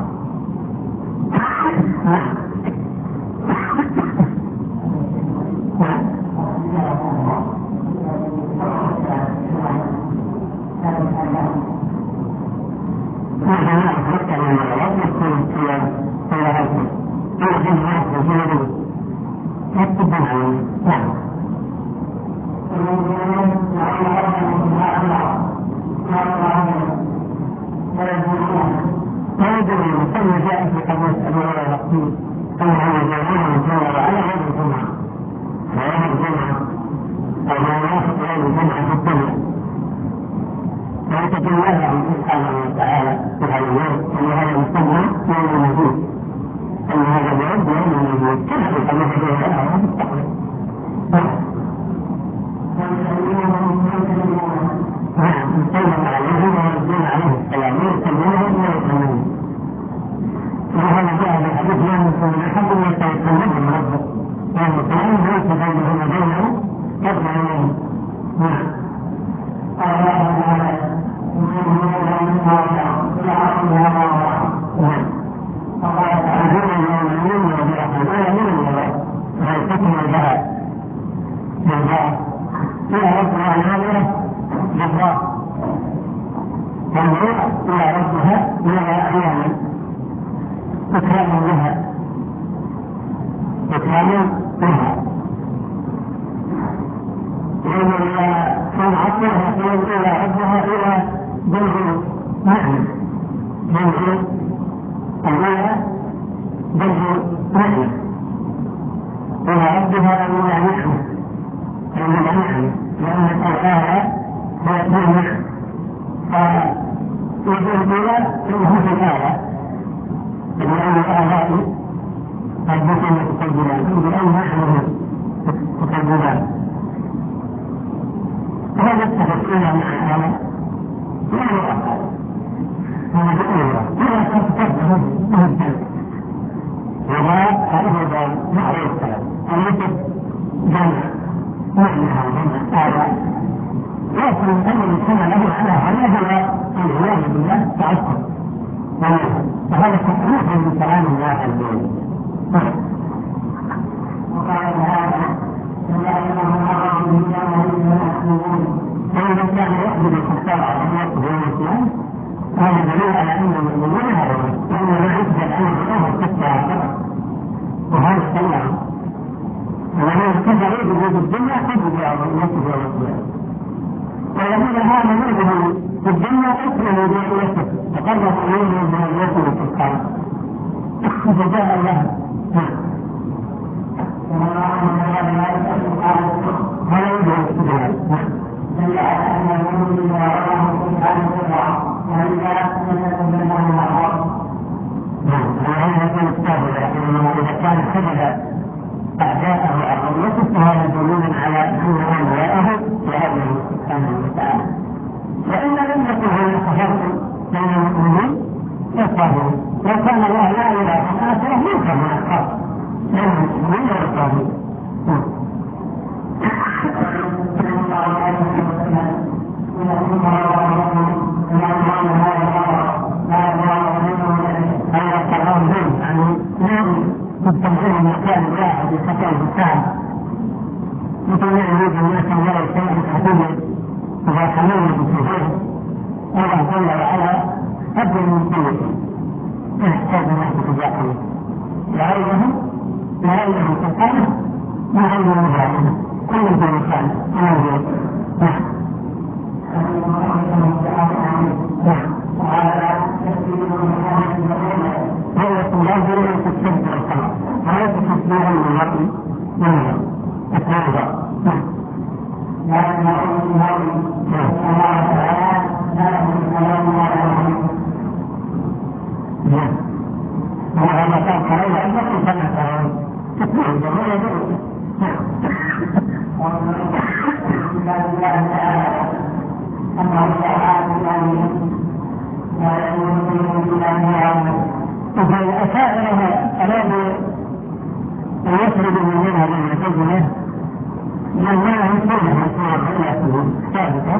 فالأشاعرة أرادوا أن يخرجوا من منهج المعتزلة لأنها يصلها في رؤيته ثابتة،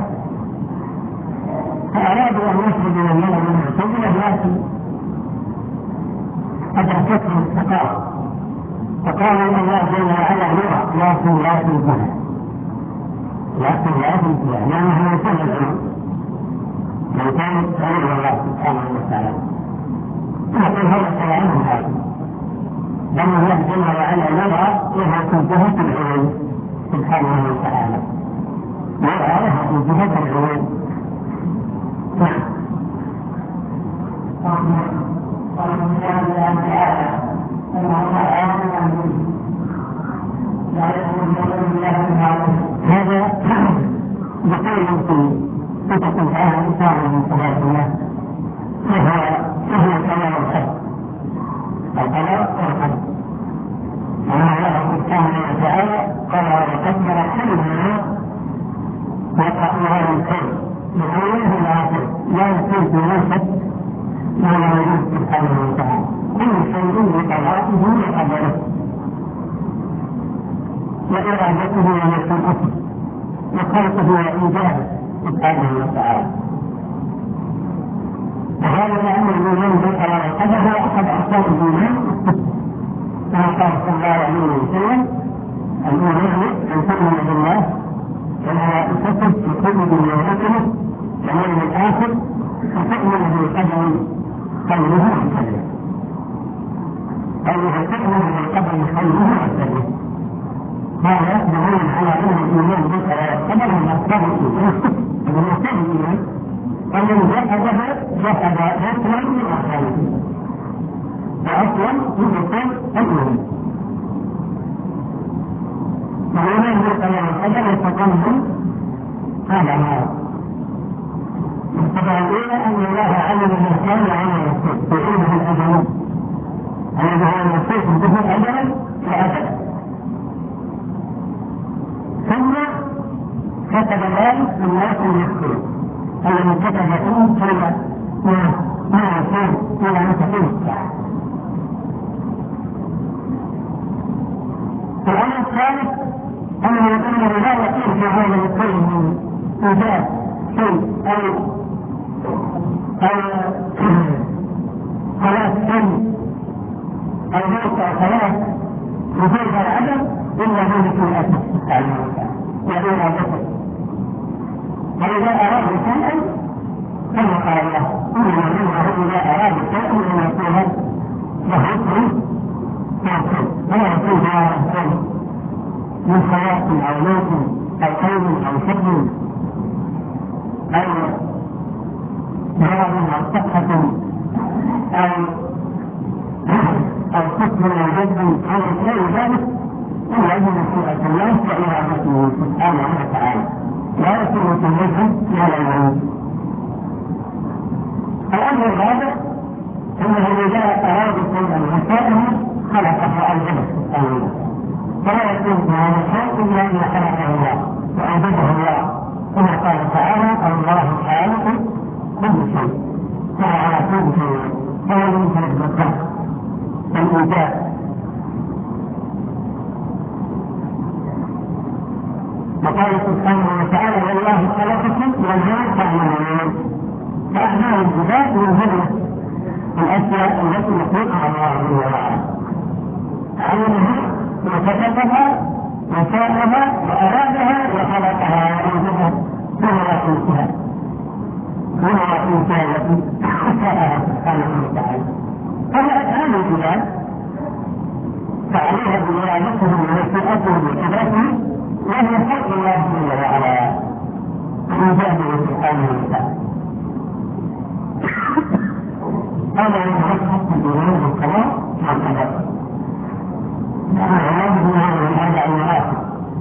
فأرادوا أن يخرجوا من منهج المعتزلة لكن أدركتهم الثقافة فقالوا الله جل وعلا يرى لكن لا في الجهل، لكن لا في الجهل لأنه يصلح لو كانت غير الله سبحانه وتعالى. لكن هذا كلام هذا لأن الله جل وعلا يرى لها في جهة العلم سبحانه وتعالى، يرى لها في جهة العلم. نعم. هذا بقول في صفة الآن إنسان من صفات الله وهو وهو كمال الخلق القدر والقدر، وما الله سبحانه وتعالى قال وقدر كلمة وقعها الخير بقوله الآخر لا يكون في نفسك ما لا يجوز سبحانه وتعالى، كل شيء بقضائه وقدره وإرادته ومشيئته وخلقه وإيجاده سبحانه وتعالى. وهذا لأن الإيمان بالقضاء والقدر هو أحد أركان الإيمان، كما قال صلى الله عليه وسلم الإيمان أن تؤمن بالله وملائكته وكتبه ورسله واليوم الآخر وتؤمن بالقدر خيره وشره. قوله تؤمن بالقدر خيره وشره هذا دليل على أن الإيمان بالقضاء والقدر من أركان الإيمان، ومن أركان الإيمان ومن جحده جحد ركنا من أركانه، وأصلا من أركان الإيمان. والإيمان بالقضاء والقدر يتضمن هذا ما الطبعا الأولى أن الله علم الإنسان وعلم الرسول في علمه الأجل الذي هو الموصوف به أجلا وأجلا، ثم كتب ذلك للناس المحكوم الذي كتب فيه كلمة ما ما يكون إلى أن تكون الساعة. الأمر الثالث أنه أنه لا يكون في هذا الكون من إيجاد شيء أو أو خلاص شيء أو موت أو خلاص وجود العدم إلا ذلك الأسف سبحانه وتعالى وإرادته. فإذا أراد شيئا كما قال الله إنما منه إذا أراد شيئا أن يكون له اسم معصوم ولا يكون هذا الشيء من خلاص أو موت أو قول أو شكل أو مرض أو صحة أو أو كفر أو جد أو غير ذلك إلا بمشيئة الله وإرادته سبحانه وتعالى لا يكون في الوجه ولا العين. الأمر الرابع أنه إذا أراد شيئا وشاءه خلقه أوجده سبحانه فلا يكون في هذا الشيء إلا أن خلقه الله وأوجده الله، كما قال تعالى الله خالق كل شيء وهو على كل شيء فهو يمكن الخلق والإيجاد. وقال سبحانه وتعالى والله خلقكم وما تعملون، فأعمال العباد من هذه الأشياء التي يخلقها الله جل وعلا علمها وكتبها وشاءها وأرادها وخلقها وأوجدها بمواقيتها بمواقيتها التي شاءها سبحانه وتعالى. فهي أفعال العباد فعليها بإرادته ومشيئته وقدرته وهي خلق الله جل وعلا إيجاده سبحانه وتعالى. هذا يتحقق بالإيمان بالقضاء والقدر. هذا من هذا المراتب.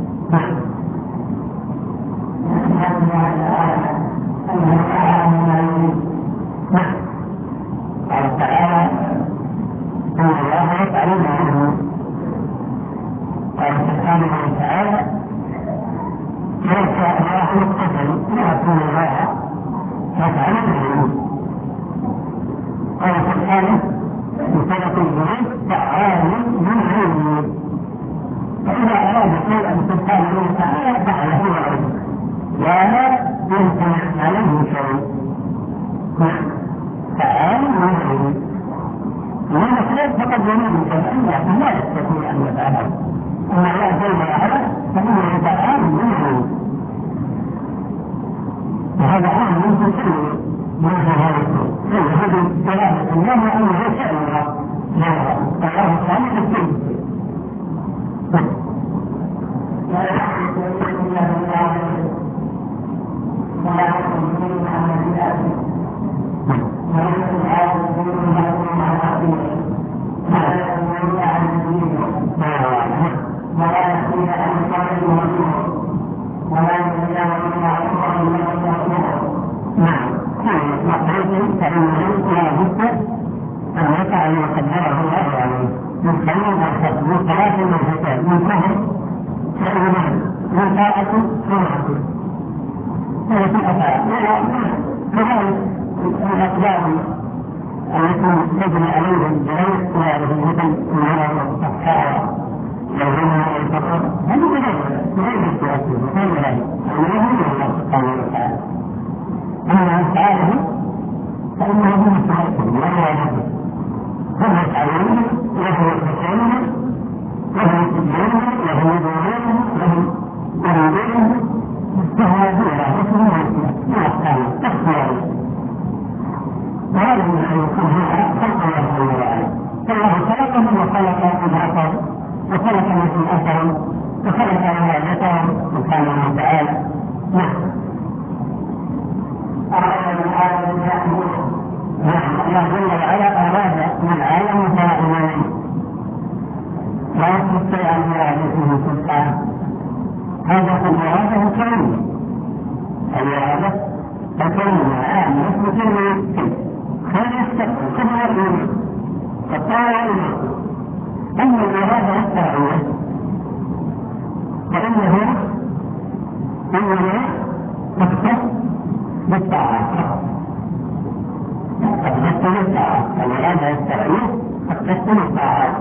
قال تعالى إن الله يفعل ما يريد. قال سبحانه وتعالى ما شاء الله يقتل لا يكون الله يفعل ما يريد. قال سبحانه بسبب الظروف فعال من علمه، فإذا أراد شيئا سبحانه وتعالى فعله عليه ولا يمكن عليه شيء، فعال من علمه. وهذا خير فقد يمين شيئا لكن لا يستطيع أن يفعله، أما الله جل وعلا فإنه فعال من علمه، وهذا عام من كل ما في هذا الشيء. هذه دلالة الله أنه شأن الله الله الصالح الكل. لا يحدث إلا بالله ولا يحدث عن الناس وليس العالم بدون معلوم عن عقيده ولا يحدث عن الدين ولا يحدث عن صالح ومسلم ولا يحدث عن معروف من الله. نعم مقصود فإنه لا بد أن يقع ما قدره الله عليه من خير وشر، من صلاة وزكاة، من فهم وإيمان، من طاعة ومعصية. هذه الأفعال كذلك الأقدار التي تجري عليهم بغير اختيارهم مثل المرض والصحة والغنى والفقر، هذه بغير اختيارهم وغير ذلك، الله سبحانه وتعالى. أما أفعاله فإنه من مستحقه ولا يجب، هم يفعلونه وهو يفعلونه وهو يسجلونه وهو يدعونه وهو يريدونه، فهو دولة وكله يحتاج اختياره. وهذا من أن يكون هذا خلق الله سبحانه وتعالى، فالله خلقهم وخلق البشر وخلق من أثرهم وخلق عبادتهم سبحانه وتعالى. نعم. أراد من العالم يحمله. نعم الله جل وعلا أراد من العالم فاعلين لا يستطيع أن يرادته سبحانه. هذا قد إرادة كونية، الإرادة الكونية عامة مثل كان يستقبل كما يقول فالطاعة المعصية. أما الإرادة الشرعية فإنها إنما تختص بالطاعات تختص بالطاعات، الإرادة الشرعية تختص بالطاعات.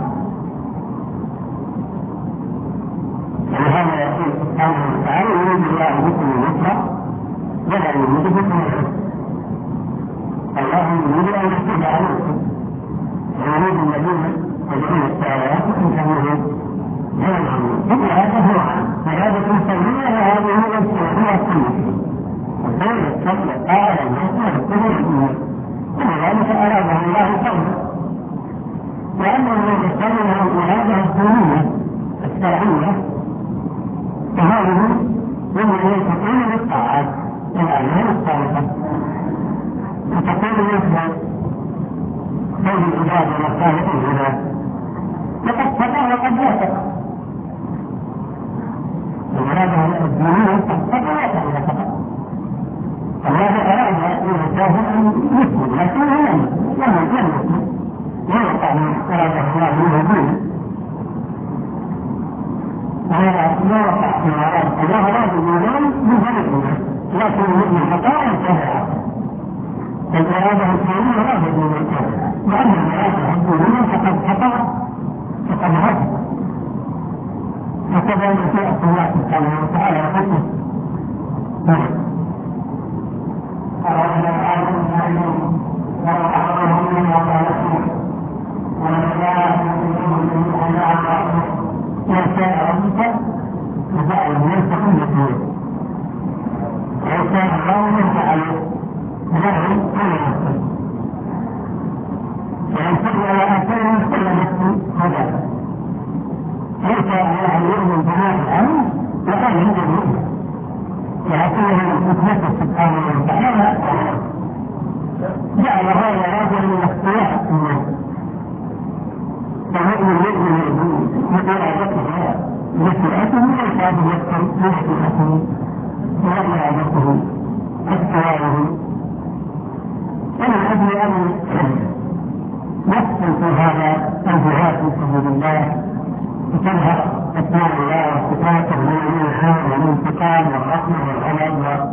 ولهذا يقول سبحانه وتعالى يريد الله بكم اليسر ولا يريد بكم العسر. الله يريد أن يحسب عليكم ويريد الذين يدعون السيئات أن تموتوا غير العمل. هذا هو إرادة سلبية وهذه هي السلبية السلبية. وكان السلبية قال الناس يكون ولذلك أراده الله كونه. وأما الذي استعمله الإرادة الدينية الشرعية فهذه مما يتقون بالطاعات والأعمال الصالحة، وتقول مثل بين العباد ومصالح العباد لقد فتح وقد لا فتح. الإرادة الدينية قد فتح وقد لا فتح. الله أراد لله أن يسلم لكن لم يسلم لا يقع من إرادة الله منه دينه. وهذا لا يقع في الإرادة. الله أراد الإيمان بذلك لكن المؤمن خطأ انتهى. الإرادة الدينية لا تجوز الكفر، وأما الإرادة الدينية فقد خطأ فقد هدى. وكذا مشيئة الله سبحانه وتعالى وحكمه. أراد العالم عليهم ورحمهم من وقالتهم ونجاهم من أن أعطاهم وشاء ربك وجعل الناس أمة وشاء الله من فعله لهم كل نفس وينفق على آثارهم كل نفس هدى. ليس على أن يؤمن بهذا الأمر وأن يؤمن ولكنه المثبت سبحانه وتعالى جعل هذا راجل من اختلاف الناس، فمؤمن يؤمن بإرادته بمشيئته ليس بنفسه بمشيئته وإرادته واختياره. ومن أجل أن نفصل في هذا الجهاد في سبيل الله وتظهر أسماء الله وصفاته من الإلهام والانتقام والرحمة والغضب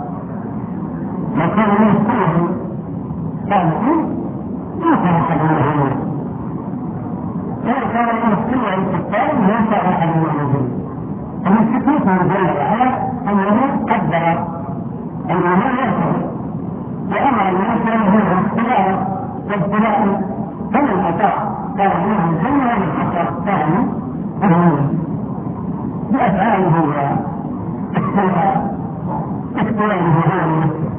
وكان من كله كانوا ما كان سبيله إذا كان المسلم والكفار لا شاء أحد من المسلمين. المسلمين جل وعلا أنه قدر أنه يرسل وأمر الناس أنه اختلاف واختلاف فمن أطاع كان منهم الجنة ومن أطاع كان منهم بأفعاله واختلافه هذا المسلم.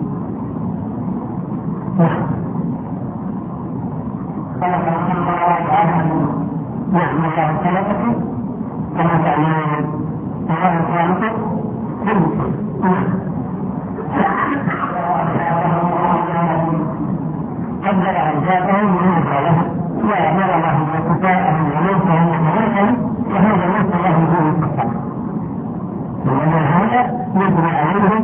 خلق الله تعالى نعم الله خلقكم كما تعلمون الله خالقكم كل شيء. قدر أجزاءهم ونزل له وأمر لهم وكفاءهم وموتهم وحياتهم وهذا ليس له دون التصرف. ومن هذا يجري عليهم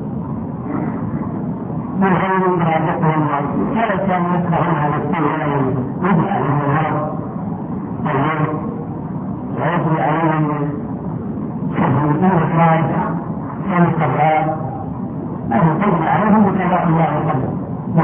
من غير إرادتهم ولا كان يسمعون على الشيء يجري عليهم الهرب والموت ويجري عليهم من الإخراج والصبرات أن تجري عليهم بقضاء الله وقدره.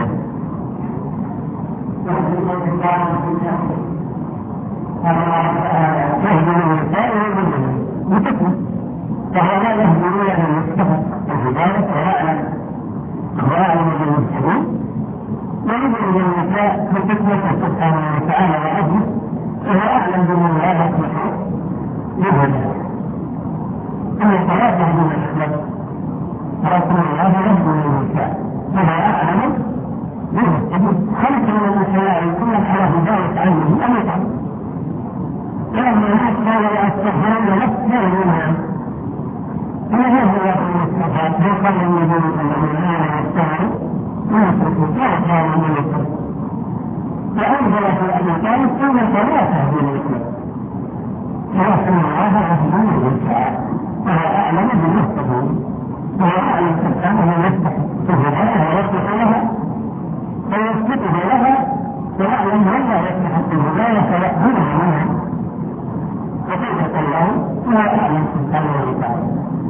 يهدون النساء ويهدون بحكمه فهذا يهدون الى المستقبل الهدايه ويعلم ويعلم بالمستقبل ويهدون الى النساء بحكمه سبحانه وتعالى واجله وهو اعلم بمن لا يصلح للهدى. ان الصلاه يهدون الاسلام ورسول الله يهدون النساء وهو اعلم خلق من الأشياء كل على هداية عينه أم يتعب ولما الناس كانوا يستغفرون نفسه منها فما هو المستغفر وقال النبي صلى الله عليه وسلم ويتركوا كيف كانوا من الإسلام فأنزل في أبي طالب ثم ثلاثة من الإسلام ورسول الله رحمه النساء وهو أعلم بالمستقيم وهو أعلم سبحانه يفتح في الهداية ويفتح لها فيثبته لها ويعلم من لا يستحق الهداية فيأخذها منها وكيف الله هو أعلم سبحانه وتعالى.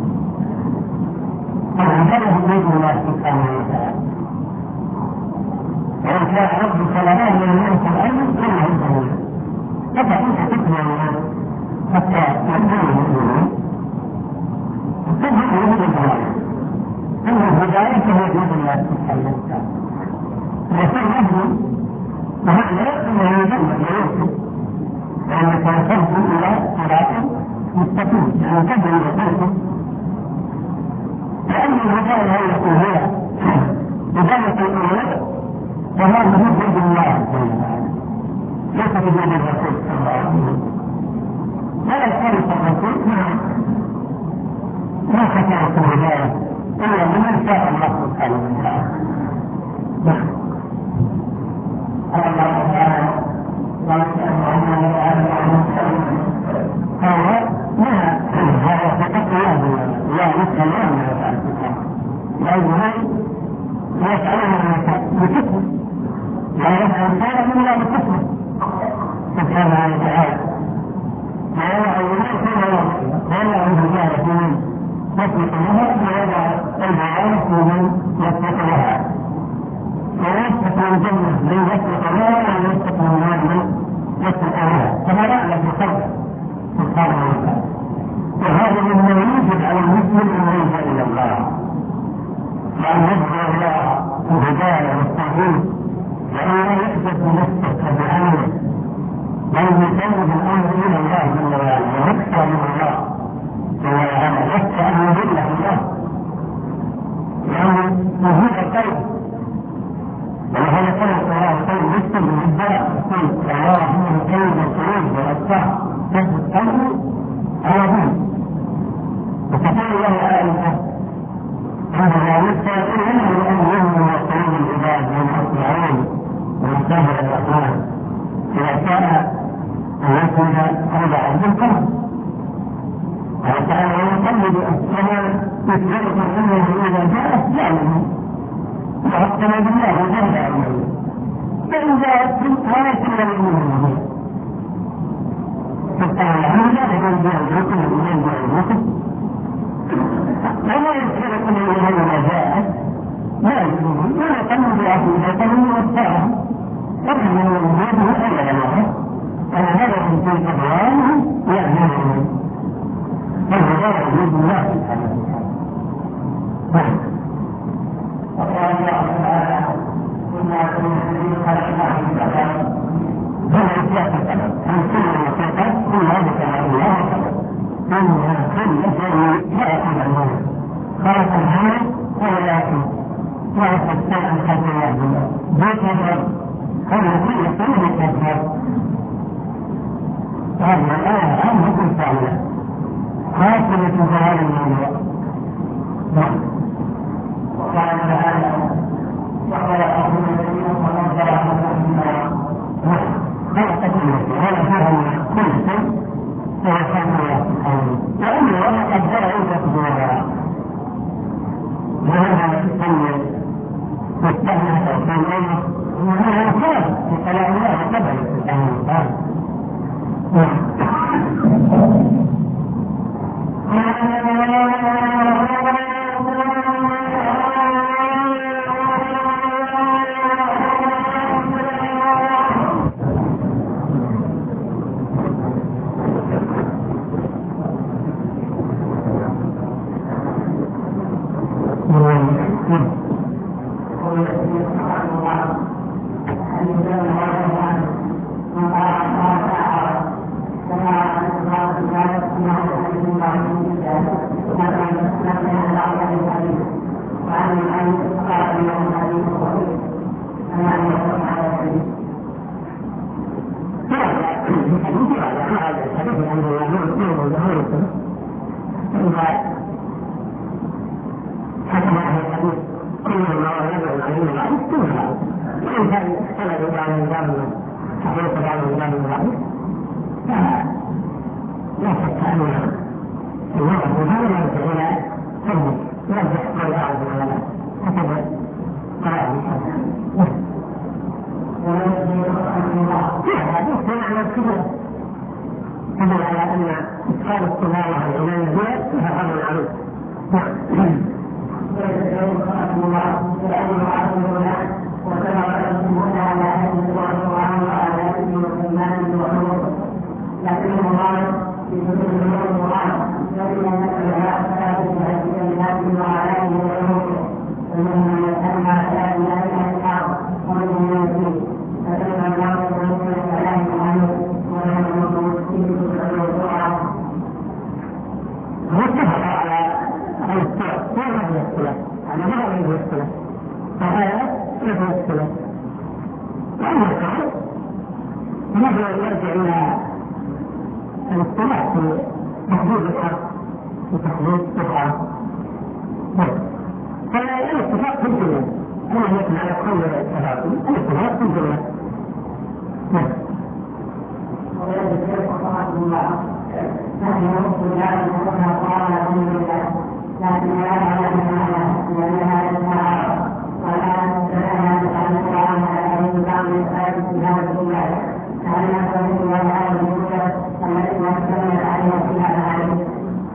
فالهداية بيد الله سبحانه وتعالى وإن كان ربك لآية لمن في الأرض إلا الدنيا فكيف تكمل الناس حتى يكونوا المؤمنين تظهر له الهداية أن الهداية هي بيد الله سبحانه وتعالى ويكون أهل وهذا أنه يجب ويوصف لأنك تهدي إلى صراط مستقيم يعني تهدي إلى صراط لأن الهداية هي هداية الأولاد وهذا بيد الله ليس بيد الرسول صلى الله عليه وسلم ولا يختلف الرسول ما خسرت الهداية إلا لمن شاء الله سبحانه وتعالى. قال الله تعالى هذا ما هذا فقط لا يسأل الله ما يفعل لأنه يسألنا بكفر لا يفعل هذا إلا بكفر سبحانه وتعالى ويضع الناس ويضع الرجال في من يسبق لها ويضع البعاد في من يسبق لها ويسبق الجنة من يسبق لها ويسبق النار من يسبق لها كما يعلم بخلقه سبحانه وتعالى. وهذا مما يوجب على المسلم ان يلجا الى الله وان يدعو الله الهدايه والتوحيد وان لا يحدث بنفسه بعمله بل يسلم الامر الى الله جل وعلا ويخشى من الله جل وعلا يخشى ان يضله الله لانه وجود القلب ولهذا قال الله قول يكتب من الداء قل الله رحمه القلب والقلوب والابصار كتب القلب على دين وتقول الله آل الحق هذا ذلك فيقول انه ان يهمل وقلوب العباد من اصبعين ومن ساهر الرحمن اذا كان ان يكون هذا عبد القلب قال تعالى ويقلب السماء يسبقكم انه اذا جاءت يعلم وحكم بالله جل وعلا فإن جاءت لا يكون المؤمنين فقال هذا لمن جاء الركن ومن جاء الركن وما يذكركم إلى ما جاءت لا يكون ولا يقوم بأخذ إذا كانوا يوسعهم فرحا من وجوده أولا معه أنا في أبوابهم يعلمون فهذا يجب الله سبحانه وتعالى. وقال الله تعالى كنا كنا خلقنا في السماء هذا إطلاق السبب عن كل وسيطة كل هذا كلام الله أنها كل شيء لا يعلمون خلق الهوى وهو يأكل ويأكل الشيء الخلق الله بيت الرب هذا كل شيء يتذكر هذه الآية عنه كل فعلا خاصة في هذا الموضوع. وقال تعالى وخلق كل شيء وقدره تقديرا خلق كل شيء هذا فهم كل شيء هو خلق الله سبحانه وأنه وما قدره تقديرا وهذا يسمى مستهلك الإنسان وهذا خاص في كلام الله قبل سبحانه وتعالى. تدل على أن إدخال الصلاة على الإمام الزياد فهذا أمر عظيم. لكنه قال في سبيل الله القرآن فإن نسلها فاتت بهذه الناس وعلائه وعلومه ومنهم من يسمى لا إله إلا الله ومنهم من يسير فكلم الله ومنهم الكلام عنه ومنهم المسلمين واتفق على الصلة ما هي الصلة؟ على ما هي الصلة؟ فهذا هي الصلة. وأما الصلاة نحن نرجع إلى الصلاة في تحديد الحق وتحديد الحق. فالاتفاق في الجملة أنا يكون على كل الاتفاق الاتفاق في الجملة. ويجب أن يكون الله نحن نقول لا نقول قال الحمد لله لكن لا نعلم لأنها لها ولا نتعلم عن القرآن على أن تعمل الآية في هذا الدنيا فهل نقول الله هذا الدنيا التي نستمر عليها في هذا العالم.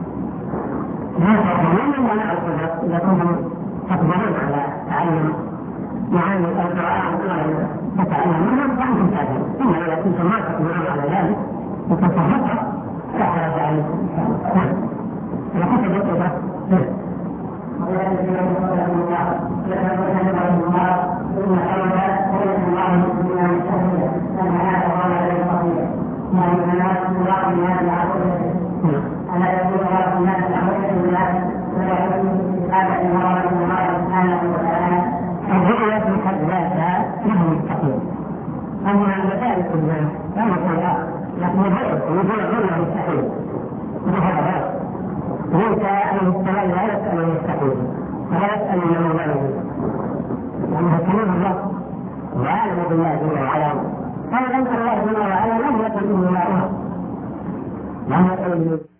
هذا كلام ولا أقول إذا كنتم تقدرون على تعلم معاني القرآن فتعلمونها فأنتم تعلمون. إما إذا كنتم ما تقدرون على ذلك وتصرفها فحرج عليكم لحسب القدرة. وذلك يقول الله لأن الله ثم حول خير الله من المسلمين أن هذا قال للفقير وأن الناس الله من هذه العقيدة ألا يكون الله الناس عقيدة الله ولا يكون هذا المرض من الله سبحانه وتعالى الرؤية في حد ذاتها له مستقيم. أما ذلك الناس لا يقول لكن يقول الرؤية مستحيل وهذا غلط. ليس أن السلام لا يسأل المستحيل ولا يسأل من لا يجوز لأنه كلام الله وعالم بالله جل وعلا. فإذا الله جل وعلا لم يقل إنه لا أمر لم يقل